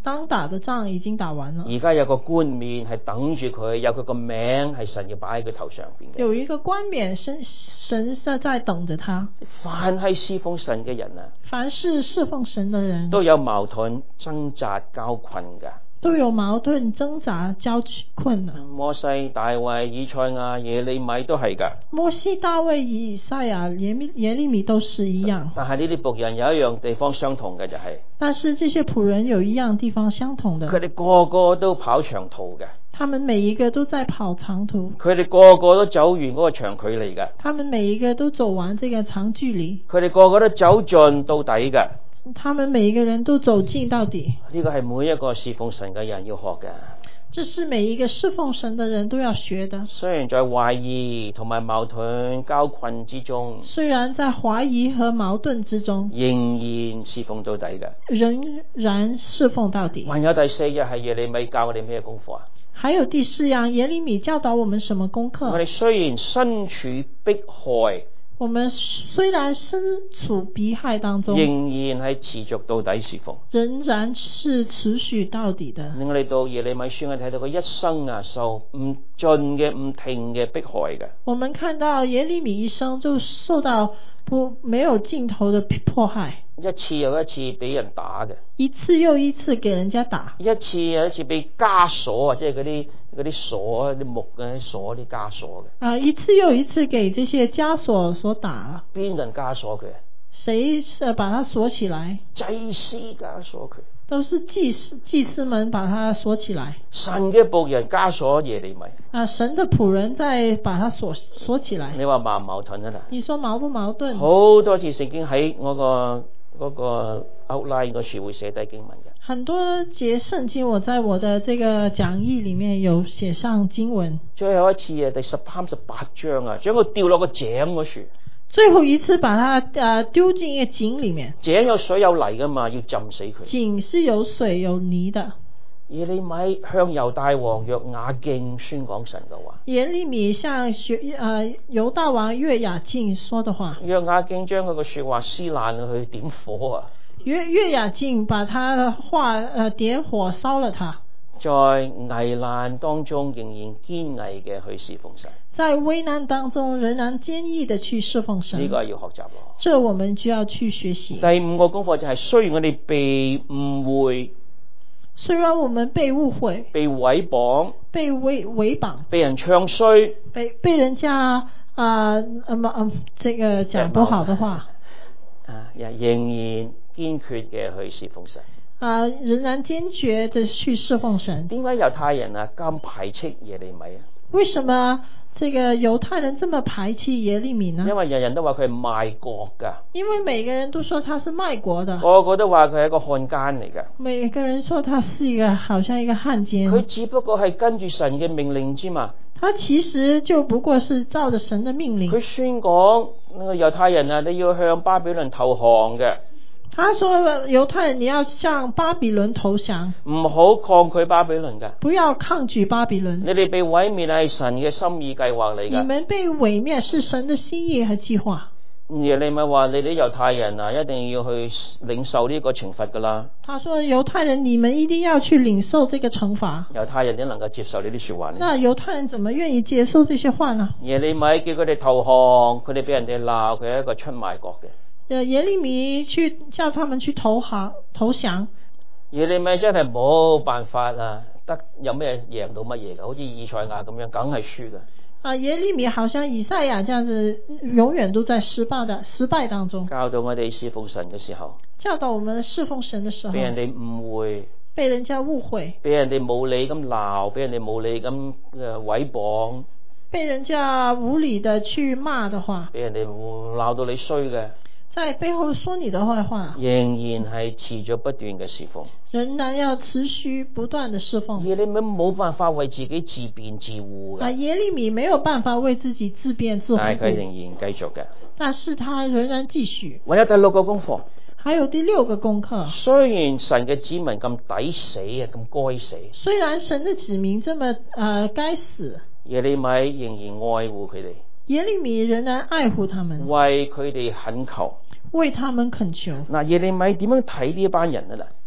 [SPEAKER 2] 當打的仗已經打完了，
[SPEAKER 3] 而家有個冠冕係等住佢，有佢個名係神要擺喺佢頭上邊嘅。
[SPEAKER 2] 有一個冠冕，神在等着他。
[SPEAKER 3] 凡係侍奉神嘅人啊，
[SPEAKER 2] 凡是侍奉神的人，
[SPEAKER 3] 都有矛盾、掙扎、交困㗎。
[SPEAKER 2] 都有矛盾、掙扎、交困的。
[SPEAKER 3] 摩西、大衛、以賽亞、耶利米都係㗎。
[SPEAKER 2] 摩西、大衛、以賽亞、耶利米都是一樣。
[SPEAKER 3] 但係呢啲僕人有一樣地方相同嘅就係，
[SPEAKER 2] 但是這些僕人有一樣地方相同的，
[SPEAKER 3] 佢哋個個都跑長途嘅。
[SPEAKER 2] 他們每一個都在跑長途，
[SPEAKER 3] 佢哋個個都走完嗰個長距離嘅。
[SPEAKER 2] 他們每一個都走完這個長距離，
[SPEAKER 3] 佢哋個個都走盡到底嘅。
[SPEAKER 2] 他們每一個人都走盡到底。
[SPEAKER 3] 呢個係每一個侍奉神嘅人要學嘅。
[SPEAKER 2] 這是每一個侍奉神的人都要學的。
[SPEAKER 3] 雖然在懷疑同埋矛盾交困之中，
[SPEAKER 2] 雖然在懷疑和矛盾之中，
[SPEAKER 3] 仍然侍奉到底嘅。
[SPEAKER 2] 仍然侍奉到底。
[SPEAKER 3] 還有第四日係耶利米教我哋咩功課啊？
[SPEAKER 2] 還有第四樣，耶利米教導我們什麼功課？
[SPEAKER 3] 我哋雖然身處迫害，
[SPEAKER 2] 我們雖然身處迫害當中，
[SPEAKER 3] 仍然係持續到底侍奉，
[SPEAKER 2] 仍然是持續到底的。
[SPEAKER 3] 令我哋到耶利米書我睇到佢一生啊受唔盡嘅唔停嘅迫害嘅。
[SPEAKER 2] 我們看到耶利米一生就受到沒有盡頭的迫害，
[SPEAKER 3] 一次又一次俾人打嘅，
[SPEAKER 2] 一次又一次給人家打，
[SPEAKER 3] 一次又一次俾枷鎖啊，即係嗰啲鎖啲木嘅鎖啲枷鎖嘅。
[SPEAKER 2] 一次又一次給這些枷鎖所打。
[SPEAKER 3] 邊人枷鎖佢？
[SPEAKER 2] 誰把它鎖起來？
[SPEAKER 3] 祭司枷鎖佢。
[SPEAKER 2] 都是祭司們把它鎖起來。
[SPEAKER 3] 神嘅僕人枷鎖耶利米。
[SPEAKER 2] 神的僕人再把它鎖起來。
[SPEAKER 3] 你話矛唔矛盾啊啦？
[SPEAKER 2] 你說矛不矛盾？
[SPEAKER 3] 好多次聖經喺我嗰個 outline 嗰處會寫低經文嘅。
[SPEAKER 2] 很多節聖經我在我的這個講義裏面有寫上經文。
[SPEAKER 3] 最後一次啊，第38章啊，將佢掉落個井嗰處。
[SPEAKER 2] 最後一次把它丟進一個井裏面。
[SPEAKER 3] 井有水有泥噶嘛，要浸死佢。
[SPEAKER 2] 井是有水有泥的。
[SPEAKER 3] 耶利米向猶大王約雅敬宣講神嘅話。
[SPEAKER 2] 耶利米向猶大王約雅敬說的話。
[SPEAKER 3] 約雅敬將佢個說話撕爛去點火啊。
[SPEAKER 2] 約雅敬把他的話點火燒了他。
[SPEAKER 3] 在危難當中仍然堅毅嘅去侍奉神。
[SPEAKER 2] 在危難當中仍然堅毅的去侍奉神。
[SPEAKER 3] 呢個係要學習咯。
[SPEAKER 2] 這我們就要去學習。
[SPEAKER 3] 第五個功課就係，雖然我哋被誤會，
[SPEAKER 2] 雖然我們被誤會、
[SPEAKER 3] 被毀謗、
[SPEAKER 2] 被毀謗、
[SPEAKER 3] 被人唱衰、
[SPEAKER 2] 被人家這個講不好的話，
[SPEAKER 3] 仍然堅決嘅去侍奉神。
[SPEAKER 2] 仍然堅決的去侍奉神。
[SPEAKER 3] 點解猶太人咁排斥耶利米啊？
[SPEAKER 2] 為什麼這個猶太人這麼排斥耶利米呢？
[SPEAKER 3] 因為人人都話佢係賣國噶。
[SPEAKER 2] 因為每個人都說他是賣國的。
[SPEAKER 3] 個個都話佢係一個漢奸嚟噶。
[SPEAKER 2] 每個人說他是一個好像一個漢奸。
[SPEAKER 3] 佢只不過係跟住神嘅命令之嘛。
[SPEAKER 2] 他其實就不過是照着神的命令。
[SPEAKER 3] 佢宣講猶太人啊，你要向巴比倫投降嘅。
[SPEAKER 2] 他說猶太人你要向巴比倫投降，
[SPEAKER 3] 唔好抗拒巴比倫噶，
[SPEAKER 2] 不要抗拒巴比倫。
[SPEAKER 3] 你哋被毀滅係神嘅心意計劃嚟噶。
[SPEAKER 2] 你們被毀滅是神的心意和計劃。
[SPEAKER 3] 耶利米話你哋猶太人啊，一定要去領受呢個懲罰噶啦。
[SPEAKER 2] 他說猶太人你們一定要去領受這個懲罰。
[SPEAKER 3] 猶太人點能夠接受呢啲說話呢？
[SPEAKER 2] 那猶太人怎麼願意接受這些話呢？
[SPEAKER 3] 耶利米叫佢哋投降，佢哋俾人哋鬧，佢係一個出賣國嘅。
[SPEAKER 2] 耶利米去叫他們去投降。
[SPEAKER 3] 耶利米真係冇辦法啊，得有咩贏到乜嘢嘅？好似以賽亞咁樣，梗係輸嘅。
[SPEAKER 2] 耶利米好像以賽亞這樣子，永遠都在失敗當中。
[SPEAKER 3] 教導我哋侍奉神嘅時候，
[SPEAKER 2] 教導我們侍奉神嘅時候，
[SPEAKER 3] 俾人哋誤會，
[SPEAKER 2] 被人家誤會，
[SPEAKER 3] 俾人哋無理咁鬧，俾人哋無理咁毀謗，
[SPEAKER 2] 被人家無理的去罵的話，
[SPEAKER 3] 俾人哋鬧到你衰嘅，
[SPEAKER 2] 在背後說你的壞話，
[SPEAKER 3] 仍然係持續不斷嘅侍奉，
[SPEAKER 2] 仍然要持續不斷的侍奉。
[SPEAKER 3] 耶利米冇辦法為自己自辯自護嘅。
[SPEAKER 2] 耶利米沒有辦法為自己自辯自護，
[SPEAKER 3] 但係佢仍然繼續嘅。
[SPEAKER 2] 但是他仍然繼續。
[SPEAKER 3] 還有第六個功課，
[SPEAKER 2] 還有第六個功課。
[SPEAKER 3] 雖然神嘅子民咁抵死啊，咁該死。
[SPEAKER 2] 雖然神的子民這麼該死，
[SPEAKER 3] 耶利米仍然愛護佢哋。
[SPEAKER 2] 耶利米仍然愛護他們，
[SPEAKER 3] 為佢哋懇求，
[SPEAKER 2] 為他們懇求。
[SPEAKER 3] 嗱，耶利米點樣睇呢班人啊？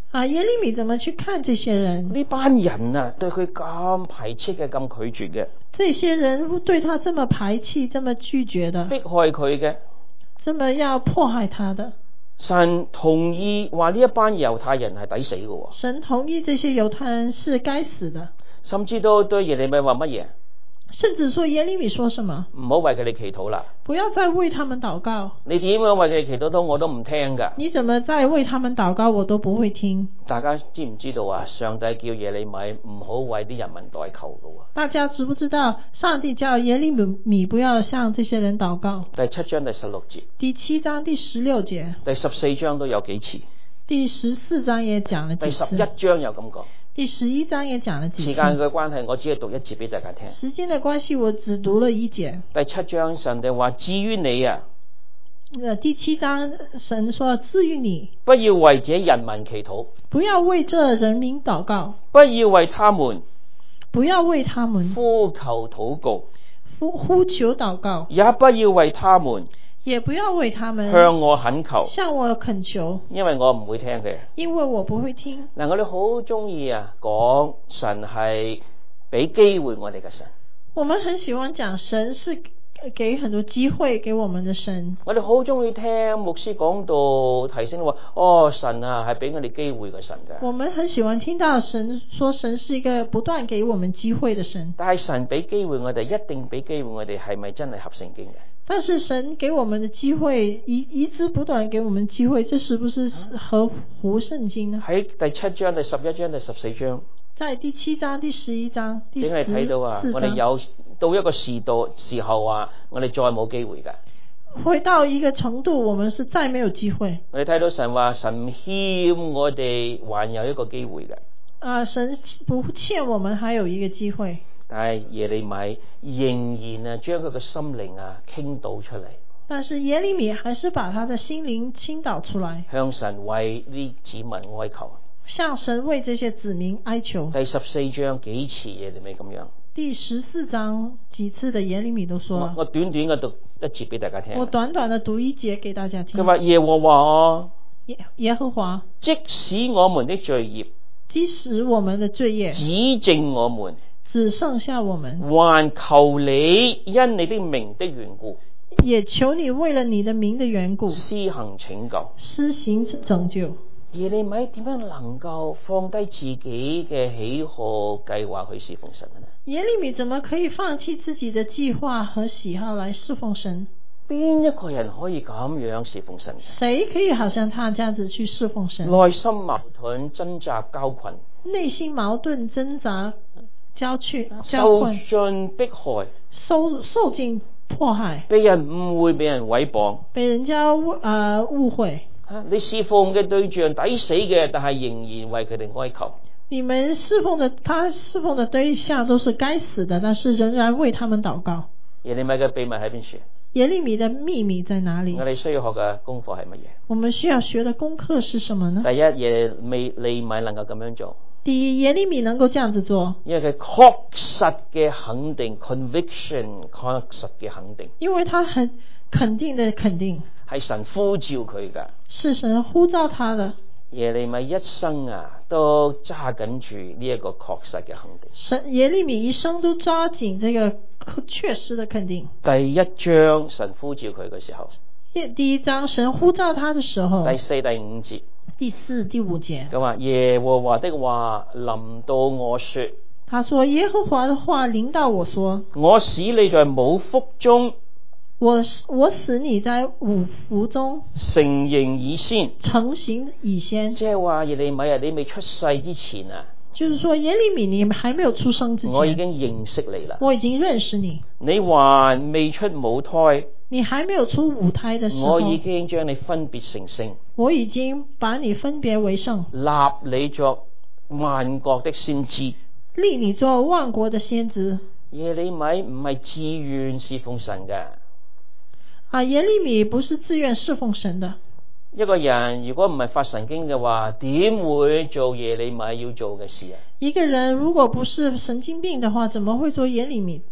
[SPEAKER 2] 耶利米怎麼去看這些人？
[SPEAKER 3] 呢班人啊，對佢咁排斥嘅，咁拒絕嘅，
[SPEAKER 2] 這些人對他這麼排斥、這麼拒絕的，
[SPEAKER 3] 迫害佢嘅。
[SPEAKER 2] 這麼要迫害他的，
[SPEAKER 3] 神同意話呢一班猶太人係抵死嘅，
[SPEAKER 2] 神同意這些猶太人是該死的，
[SPEAKER 3] 甚至都對耶利米話乜嘢？
[SPEAKER 2] 甚至說耶利米說什麼？
[SPEAKER 3] 唔好為佢哋祈禱啦！
[SPEAKER 2] 不要再為他們禱告。
[SPEAKER 3] 你點樣為佢哋祈禱都我都唔聽噶。
[SPEAKER 2] 你怎麼再為他們禱告，我都不會聽。
[SPEAKER 3] 大家知唔知道啊？上帝叫耶利米唔好為啲人民代求噶。
[SPEAKER 2] 大家知不知道上帝叫耶利米不要向這些人禱告？
[SPEAKER 3] 第7章第16節。
[SPEAKER 2] 第7章第16節。
[SPEAKER 3] 第14章都有幾次。
[SPEAKER 2] 第14章也講了幾次。
[SPEAKER 3] 第11章有咁講。第
[SPEAKER 2] 11章也講了幾次。
[SPEAKER 3] 時間嘅關係，我只係讀一節俾大家聽。
[SPEAKER 2] 時間的關係，我只讀了一節。
[SPEAKER 3] 第7章神哋話：至於你啊，
[SPEAKER 2] 第7章神說：至於你，
[SPEAKER 3] 不要為這人民祈禱，
[SPEAKER 2] 不要為這人民禱告，
[SPEAKER 3] 不要為他們，
[SPEAKER 2] 不要為他們
[SPEAKER 3] 呼求禱告，
[SPEAKER 2] 呼求禱告，
[SPEAKER 3] 也不要為他們，
[SPEAKER 2] 也不要為他們
[SPEAKER 3] 向我懇求，
[SPEAKER 2] 向我懇求，
[SPEAKER 3] 因為我唔會聽嘅。
[SPEAKER 2] 因為我不會聽。
[SPEAKER 3] 嗱，我哋好中意啊，講神係俾機會我哋嘅神。
[SPEAKER 2] 我們很喜歡講神是給很多機會給我們的神。
[SPEAKER 3] 我哋好中意聽牧師講道提醒話，哦，神啊係俾我哋機會嘅神嘅。
[SPEAKER 2] 我們很喜歡聽到神說神是一個不斷給我們機會的神。
[SPEAKER 3] 但係神俾機會我哋，一定俾機會我哋，係咪真係合聖經嘅？
[SPEAKER 2] 但是神給我們的機會，一直不斷給我們機會，這是不是合乎聖經呢？
[SPEAKER 3] 喺第7章、第11章、第14章，
[SPEAKER 2] 在第7章、第11章、第14章，
[SPEAKER 3] 你睇到啊，我哋有到一個時候啊，我哋再冇機會㗎。
[SPEAKER 2] 會到一個程度，我們是再沒有機會。
[SPEAKER 3] 我哋睇到神話，神欠我哋還有一個機會嘅。
[SPEAKER 2] 神不欠我們還有一個機會。
[SPEAKER 3] 但係耶利米仍然啊，將佢嘅心靈啊傾倒出嚟。
[SPEAKER 2] 但是耶利米還是把他的心靈傾倒出來，
[SPEAKER 3] 向神為呢子民哀求。
[SPEAKER 2] 向神為這些子民哀求。
[SPEAKER 3] 第14章幾次耶利米咁樣？
[SPEAKER 2] 第14章幾次的耶利米都說。
[SPEAKER 3] 我短短嘅讀一節俾大家聽。
[SPEAKER 2] 我短短的讀一節給大家聽。
[SPEAKER 3] 佢話耶和華，
[SPEAKER 2] 耶和華，
[SPEAKER 3] 即使我們的罪孽，
[SPEAKER 2] 即使我們的罪孽，
[SPEAKER 3] 只剩我們，
[SPEAKER 2] 只剩下我們，
[SPEAKER 3] 還求你因你的名的緣故，
[SPEAKER 2] 也求你為了你的名的緣故，
[SPEAKER 3] 施行拯救，
[SPEAKER 2] 施行拯救。
[SPEAKER 3] 耶利米點樣能夠放低自己嘅喜好計劃去侍奉神呢？
[SPEAKER 2] 耶利米怎麼可以放棄自己的計劃和喜好來侍奉神？
[SPEAKER 3] 邊一個人可以咁樣侍奉神？
[SPEAKER 2] 誰可以好像他這樣子去侍奉神？
[SPEAKER 3] 內心矛盾掙扎交困，
[SPEAKER 2] 內心矛盾掙扎交困，
[SPEAKER 3] 受盡迫害，
[SPEAKER 2] 受盡迫害，
[SPEAKER 3] 被人誤會，被人毀謗，
[SPEAKER 2] 被人家誤會。
[SPEAKER 3] 你侍奉嘅對象抵死嘅，但係仍然為佢哋哀求。
[SPEAKER 2] 你們他侍奉的對象都是該死的，但是仍然為他們禱告。
[SPEAKER 3] 耶利米嘅秘密喺邊處？
[SPEAKER 2] 耶利米的秘密在哪裡？
[SPEAKER 3] 我哋需要學嘅功課係乜嘢？
[SPEAKER 2] 我們需要學的功課是什麼呢？
[SPEAKER 3] 第一，耶利米能夠咁樣做。
[SPEAKER 2] 第一，耶利米能夠這樣子做，
[SPEAKER 3] 因為佢確實嘅肯定 ，conviction 確實嘅肯定。
[SPEAKER 2] 因為他很肯定的肯定，
[SPEAKER 3] 係神呼召佢噶，
[SPEAKER 2] 是神呼召他的。
[SPEAKER 3] 耶利米一生啊，都揸緊住呢一個確實嘅肯定。
[SPEAKER 2] 耶利米一生都抓緊這個確實的肯定。
[SPEAKER 3] 第一章神呼召佢嘅時候，
[SPEAKER 2] 第一章神呼召他的時候，
[SPEAKER 3] 第4、第5節，
[SPEAKER 2] 第4、第5節，
[SPEAKER 3] 咁話耶和華的話臨到我說，
[SPEAKER 2] 他說耶和華的話臨到我說，
[SPEAKER 3] 我使你在母腹中，
[SPEAKER 2] 我使你在母腹中
[SPEAKER 3] 成形以先，
[SPEAKER 2] 成形以先，
[SPEAKER 3] 即係話耶利米啊，你未出世之前啊，
[SPEAKER 2] 就是說耶利米你還沒有出生之前，
[SPEAKER 3] 我已經認識你啦，
[SPEAKER 2] 我已經認識你，
[SPEAKER 3] 你還未出母胎，
[SPEAKER 2] 你還沒有出母胎的時候，
[SPEAKER 3] 我已經將你分別成聖，
[SPEAKER 2] 我已經把你分別為聖，
[SPEAKER 3] 立你作萬國的先知，
[SPEAKER 2] 立你作萬國的先知。
[SPEAKER 3] 耶利米唔係自願侍奉神嘅。
[SPEAKER 2] 耶利米不是自願侍奉神的。
[SPEAKER 3] 一個人如果唔係發神經嘅話，點會做耶利米要做嘅事啊？
[SPEAKER 2] 一個人如果不是神經病的話，怎麼會做耶利米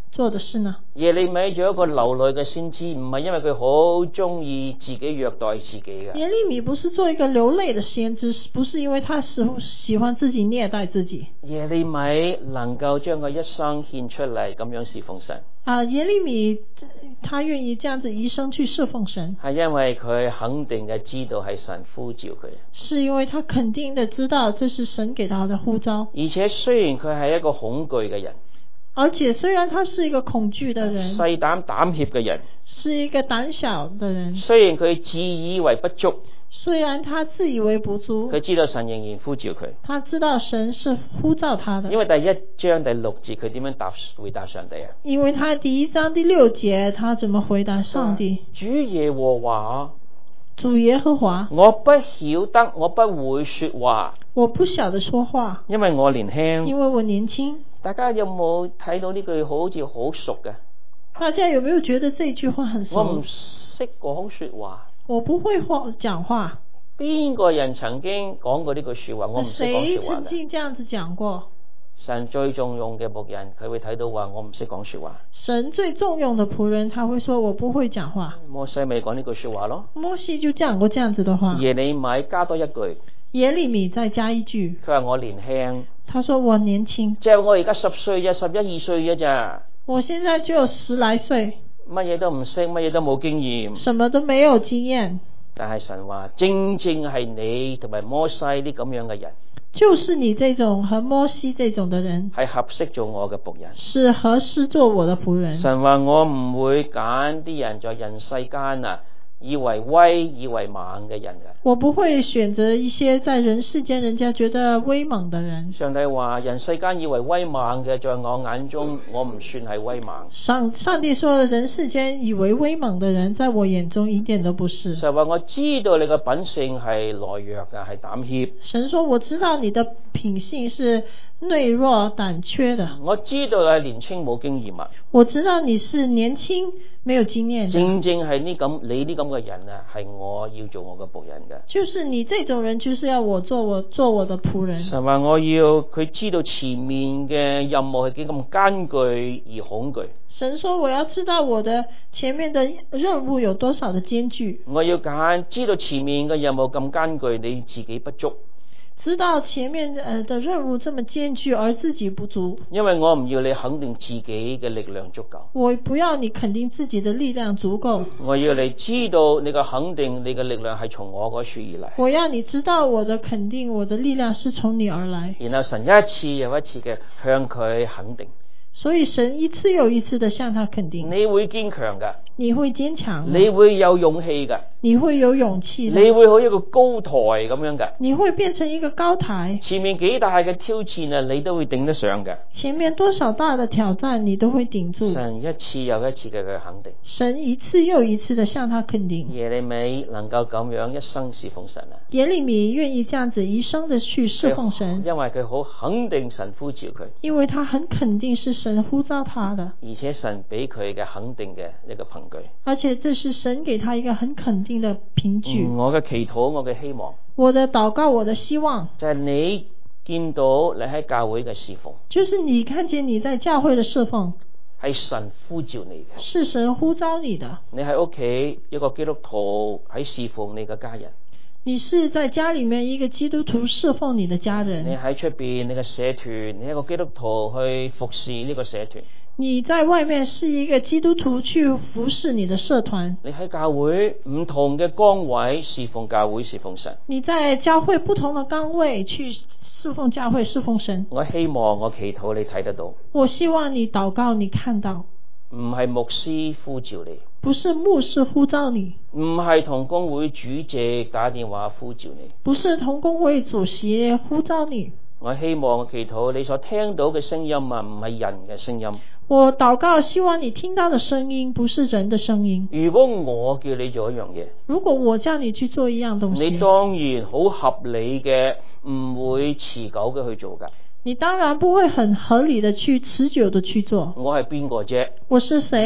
[SPEAKER 2] 做的事呢？
[SPEAKER 3] 耶利米做一個流淚嘅先知，唔係因為佢好中意自己虐待自己嘅。
[SPEAKER 2] 耶利米不是做一个流泪的先知，不是因为他喜欢自己虐待自己。
[SPEAKER 3] 耶利米能夠將佢一生獻出嚟，咁樣侍奉神，
[SPEAKER 2] 耶利米他願意這樣子一生去侍奉神，
[SPEAKER 3] 係因為佢肯定嘅知道係神呼召佢，
[SPEAKER 2] 是因為他肯定的知道這是神給他的呼召。
[SPEAKER 3] 而且雖然佢係一個恐懼嘅人，
[SPEAKER 2] 而且雖然他是一個恐懼的人，
[SPEAKER 3] 細膽膽怯嘅人，
[SPEAKER 2] 是一個膽小的人，
[SPEAKER 3] 雖然佢自以為不足，
[SPEAKER 2] 雖然他自以為不足，
[SPEAKER 3] 佢知道神仍然呼召佢。
[SPEAKER 2] 他知道神是呼召他的。
[SPEAKER 3] 因為第1章第6節佢點樣回答上帝啊？
[SPEAKER 2] 因為他第1章第6節他怎麼回答上帝？
[SPEAKER 3] 主耶和華，
[SPEAKER 2] 主耶和華，
[SPEAKER 3] 我不曉得，我不會說話，
[SPEAKER 2] 我不曉得說話，
[SPEAKER 3] 因為我年輕。
[SPEAKER 2] 因為我年輕。
[SPEAKER 3] 大家有冇睇到呢句好似好熟嘅？
[SPEAKER 2] 大家有沒有覺得這句話很熟？
[SPEAKER 3] 我唔識講說話。
[SPEAKER 2] 我不會講話。
[SPEAKER 3] 邊個人曾經講過呢句說話？我唔識講
[SPEAKER 2] 誰
[SPEAKER 3] 說話
[SPEAKER 2] 曾經這樣子講過？
[SPEAKER 3] 神最重用嘅僕人，佢會睇到話我唔識講說話。
[SPEAKER 2] 神最重用的僕人，他會說我不會講話。
[SPEAKER 3] 摩西咪講呢句說話咯。
[SPEAKER 2] 摩西就講過這樣子的話。
[SPEAKER 3] 耶利米加多一句。
[SPEAKER 2] 耶利米再加一句。
[SPEAKER 3] 佢話我年輕。
[SPEAKER 2] 他說我年輕。
[SPEAKER 3] 即係我而家10歲啫，11、12歲嘅咋。
[SPEAKER 2] 我現在只有10來歲。
[SPEAKER 3] 乜嘢都唔識，乜嘢都冇經驗。
[SPEAKER 2] 什麼都沒有經驗。
[SPEAKER 3] 但係神話正正係你同埋摩西啲咁樣嘅人，
[SPEAKER 2] 就是你這種和摩西這種的人，
[SPEAKER 3] 係合適做我嘅僕人，
[SPEAKER 2] 是合適做我的僕人。
[SPEAKER 3] 神話我唔會揀啲人在人世間啊，以為威以為猛嘅人嘅。
[SPEAKER 2] 我不會選擇一些在人世間人家覺得威猛的人。
[SPEAKER 3] 上帝話人世間以為威猛嘅，在我眼中我唔算係威猛。
[SPEAKER 2] 上帝說人世間以為威猛的人，在我眼中一點都不是。
[SPEAKER 3] 神話我知道你嘅品性係懦弱嘅，係膽怯。
[SPEAKER 2] 神說我知道你的品性是內弱膽怯的。
[SPEAKER 3] 我知道你係年輕冇經驗啊。
[SPEAKER 2] 我知道你是年輕沒有經驗的。
[SPEAKER 3] 正正係你呢咁嘅人啊，係我要做我嘅僕人嘅。
[SPEAKER 2] 就是你這種人，就是要我做我的僕人。
[SPEAKER 3] 神話我要佢知道前面嘅任務係幾咁艱巨而恐懼。
[SPEAKER 2] 神說我要知道我的前面的任務有多少的艱巨。
[SPEAKER 3] 我要知道前面嘅任務咁艱巨，你自己不足。
[SPEAKER 2] 知道前面的任務這麼艱巨而自己不足，
[SPEAKER 3] 因為我唔要你肯定自己嘅力量足夠，
[SPEAKER 2] 我不要你肯定自己的力量足夠，
[SPEAKER 3] 我要你知道你嘅肯定，你嘅力量係從我嗰處而嚟。
[SPEAKER 2] 我要你知道我的肯定，我的力量是從你而來。
[SPEAKER 3] 然後神一次又一次嘅向佢肯定，
[SPEAKER 2] 所以神一次又一次的向他肯定。
[SPEAKER 3] 你會堅強㗎，
[SPEAKER 2] 你會堅強，
[SPEAKER 3] 你會有勇氣㗎，
[SPEAKER 2] 你會有勇氣，
[SPEAKER 3] 你會好似一個高台咁樣㗎，
[SPEAKER 2] 你會變成一個高台。
[SPEAKER 3] 前面幾大嘅挑戰啊，你都會頂得上㗎。
[SPEAKER 2] 前面多少大的挑戰，你都會頂住。
[SPEAKER 3] 神一次又一次嘅佢肯定，
[SPEAKER 2] 神一次又一次的向他肯定。
[SPEAKER 3] 耶利米能夠咁樣一生侍奉神啊，
[SPEAKER 2] 耶利米願意這樣子一生的去侍奉神，
[SPEAKER 3] 因為佢好肯定神呼召佢，
[SPEAKER 2] 因為他很肯定是神呼召他的，
[SPEAKER 3] 而且神俾佢嘅肯定嘅一個憑據，
[SPEAKER 2] 而且這是神給他一個很肯定的憑據。
[SPEAKER 3] 我嘅祈禱，我嘅希望，
[SPEAKER 2] 我的禱告，我的希望，
[SPEAKER 3] 就係你見到你喺教會嘅侍奉，
[SPEAKER 2] 就是你看見你在教會的侍奉，
[SPEAKER 3] 係神呼召你嘅，
[SPEAKER 2] 是神呼召你的。
[SPEAKER 3] 你喺屋企一個基督徒喺侍奉你嘅家人，
[SPEAKER 2] 你是在家裏面一個基督徒侍奉你的家人，
[SPEAKER 3] 你喺出邊你嘅社團，你一個基督徒去服侍呢個社團，
[SPEAKER 2] 你在外面是一個基督徒去服侍你的社團，
[SPEAKER 3] 你喺教會唔同嘅崗位侍奉教會，侍奉神，
[SPEAKER 2] 你在教會不同的崗位去侍奉教會，侍奉神。
[SPEAKER 3] 我希望我祈禱你睇得到，
[SPEAKER 2] 我希望你禱告你看到，
[SPEAKER 3] 唔係牧師呼召你，
[SPEAKER 2] 不是牧師呼召你，
[SPEAKER 3] 唔係同工會主席打電話呼召你，
[SPEAKER 2] 不是同工會主席呼召你。
[SPEAKER 3] 我希望我祈禱你所聽到嘅聲音啊，唔係人嘅聲音。
[SPEAKER 2] 我禱告希望你聽到的聲音不是人的聲音。
[SPEAKER 3] 如果我叫你做一樣嘢，
[SPEAKER 2] 如果我叫你去做一樣東西，
[SPEAKER 3] 你當然好合理嘅，唔會持久嘅去做㗎。
[SPEAKER 2] 你當然不會很合理的去持久的去做。
[SPEAKER 3] 我係邊個啫？
[SPEAKER 2] 我是誰？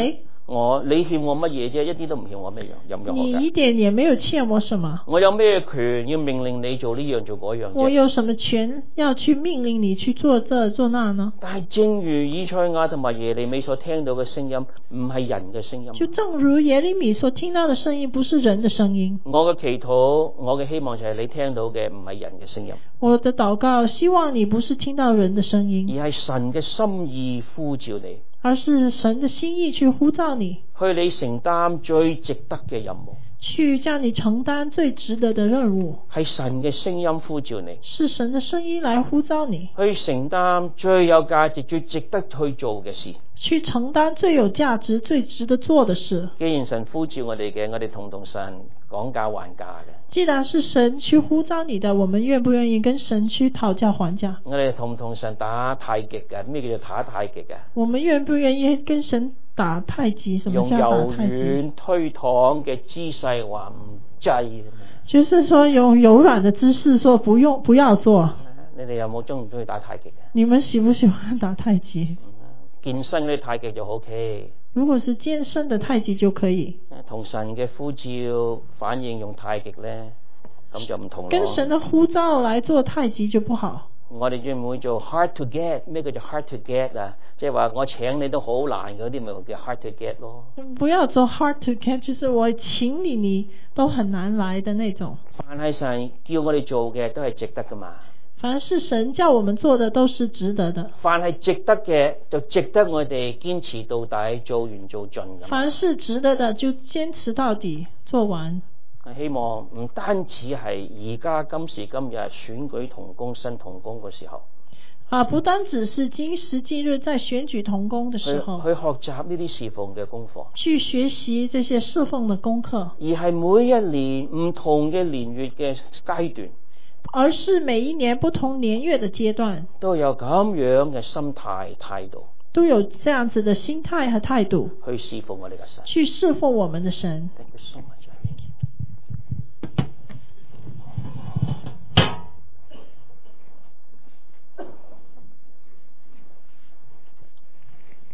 [SPEAKER 3] 你欠我乜嘢啫？一啲都唔欠我咩任何
[SPEAKER 2] 你一
[SPEAKER 3] 嘅。
[SPEAKER 2] 点也没有欠我什么，
[SPEAKER 3] 我有咩權要命令你做呢樣做嗰樣啫？
[SPEAKER 2] 我有什么权要去命令你去做这做那呢？
[SPEAKER 3] 但係正如以賽亞同埋耶利米所聽到嘅聲音，唔係人嘅聲音。
[SPEAKER 2] 就正如耶利米所聽到的聲音，不是人的聲音。
[SPEAKER 3] 我嘅祈禱，我嘅希望就係你聽到嘅唔係人嘅聲音，
[SPEAKER 2] 我的禱告，希望你不是聽到人的聲音，
[SPEAKER 3] 而係神嘅心意呼召你，
[SPEAKER 2] 而是神的心意去呼召你，
[SPEAKER 3] 去你承擔最值得嘅任務。
[SPEAKER 2] 去叫你承擔最值得的任務，
[SPEAKER 3] 係神嘅聲音呼召你，
[SPEAKER 2] 是神的聲音來呼召你，
[SPEAKER 3] 去承擔最有價值、最值得去做嘅事。
[SPEAKER 2] 去承擔最有價值、最值得做的事。
[SPEAKER 3] 既然神呼召我哋嘅，我哋同神講價還價嘅。
[SPEAKER 2] 既然是神去呼召你的，我們願不願意跟神去討價還價？
[SPEAKER 3] 我哋同神打太極嘅，咩叫做打太極嘅？
[SPEAKER 2] 我們願不願意跟神打太極？什麼
[SPEAKER 3] 用
[SPEAKER 2] 叫打
[SPEAKER 3] 柔
[SPEAKER 2] 太極？
[SPEAKER 3] 軟推搪嘅姿勢話唔制咁樣。
[SPEAKER 2] 就是說用柔軟的姿勢說不要做。
[SPEAKER 3] 你哋有冇中唔中意打太極嘅？
[SPEAKER 2] 你們喜不喜歡打太極？
[SPEAKER 3] 健身嗰啲太極就 OK。
[SPEAKER 2] 如果是健身的太極就可以。
[SPEAKER 3] 同神嘅呼召反應用太極咧，咁就唔同咯。
[SPEAKER 2] 跟神的呼召來做太極就不好。
[SPEAKER 3] 我哋會唔會做 hard to get？ 咩叫做 hard to get 啊？即係話我請你都好難嗰啲，咪叫 hard to get 咯。
[SPEAKER 2] 不要做 hard to get， 就是我請你都很難來的那種。
[SPEAKER 3] 凡係神叫我哋做嘅都係值得噶嘛。
[SPEAKER 2] 凡是神叫我們做的都是值得的。
[SPEAKER 3] 凡係值得嘅就值得我哋堅持到底，做完做盡咁。
[SPEAKER 2] 凡是值得的就堅持到底，做完。
[SPEAKER 3] 希望唔單止係而家今時今日選舉同工新同工嘅時候，
[SPEAKER 2] 不單只是今時今日在選舉同工的時候，
[SPEAKER 3] 去學習呢啲侍奉嘅功課，
[SPEAKER 2] 去學習這些侍奉的功課，
[SPEAKER 3] 而係每一年唔同嘅年月嘅階段，
[SPEAKER 2] 而是每一年不同年月的階段
[SPEAKER 3] 都有咁樣嘅心態態度，
[SPEAKER 2] 都有這樣子的心態和態度
[SPEAKER 3] 去侍奉我哋嘅神。
[SPEAKER 2] 去侍奉我們的神。
[SPEAKER 3] Thank you so much.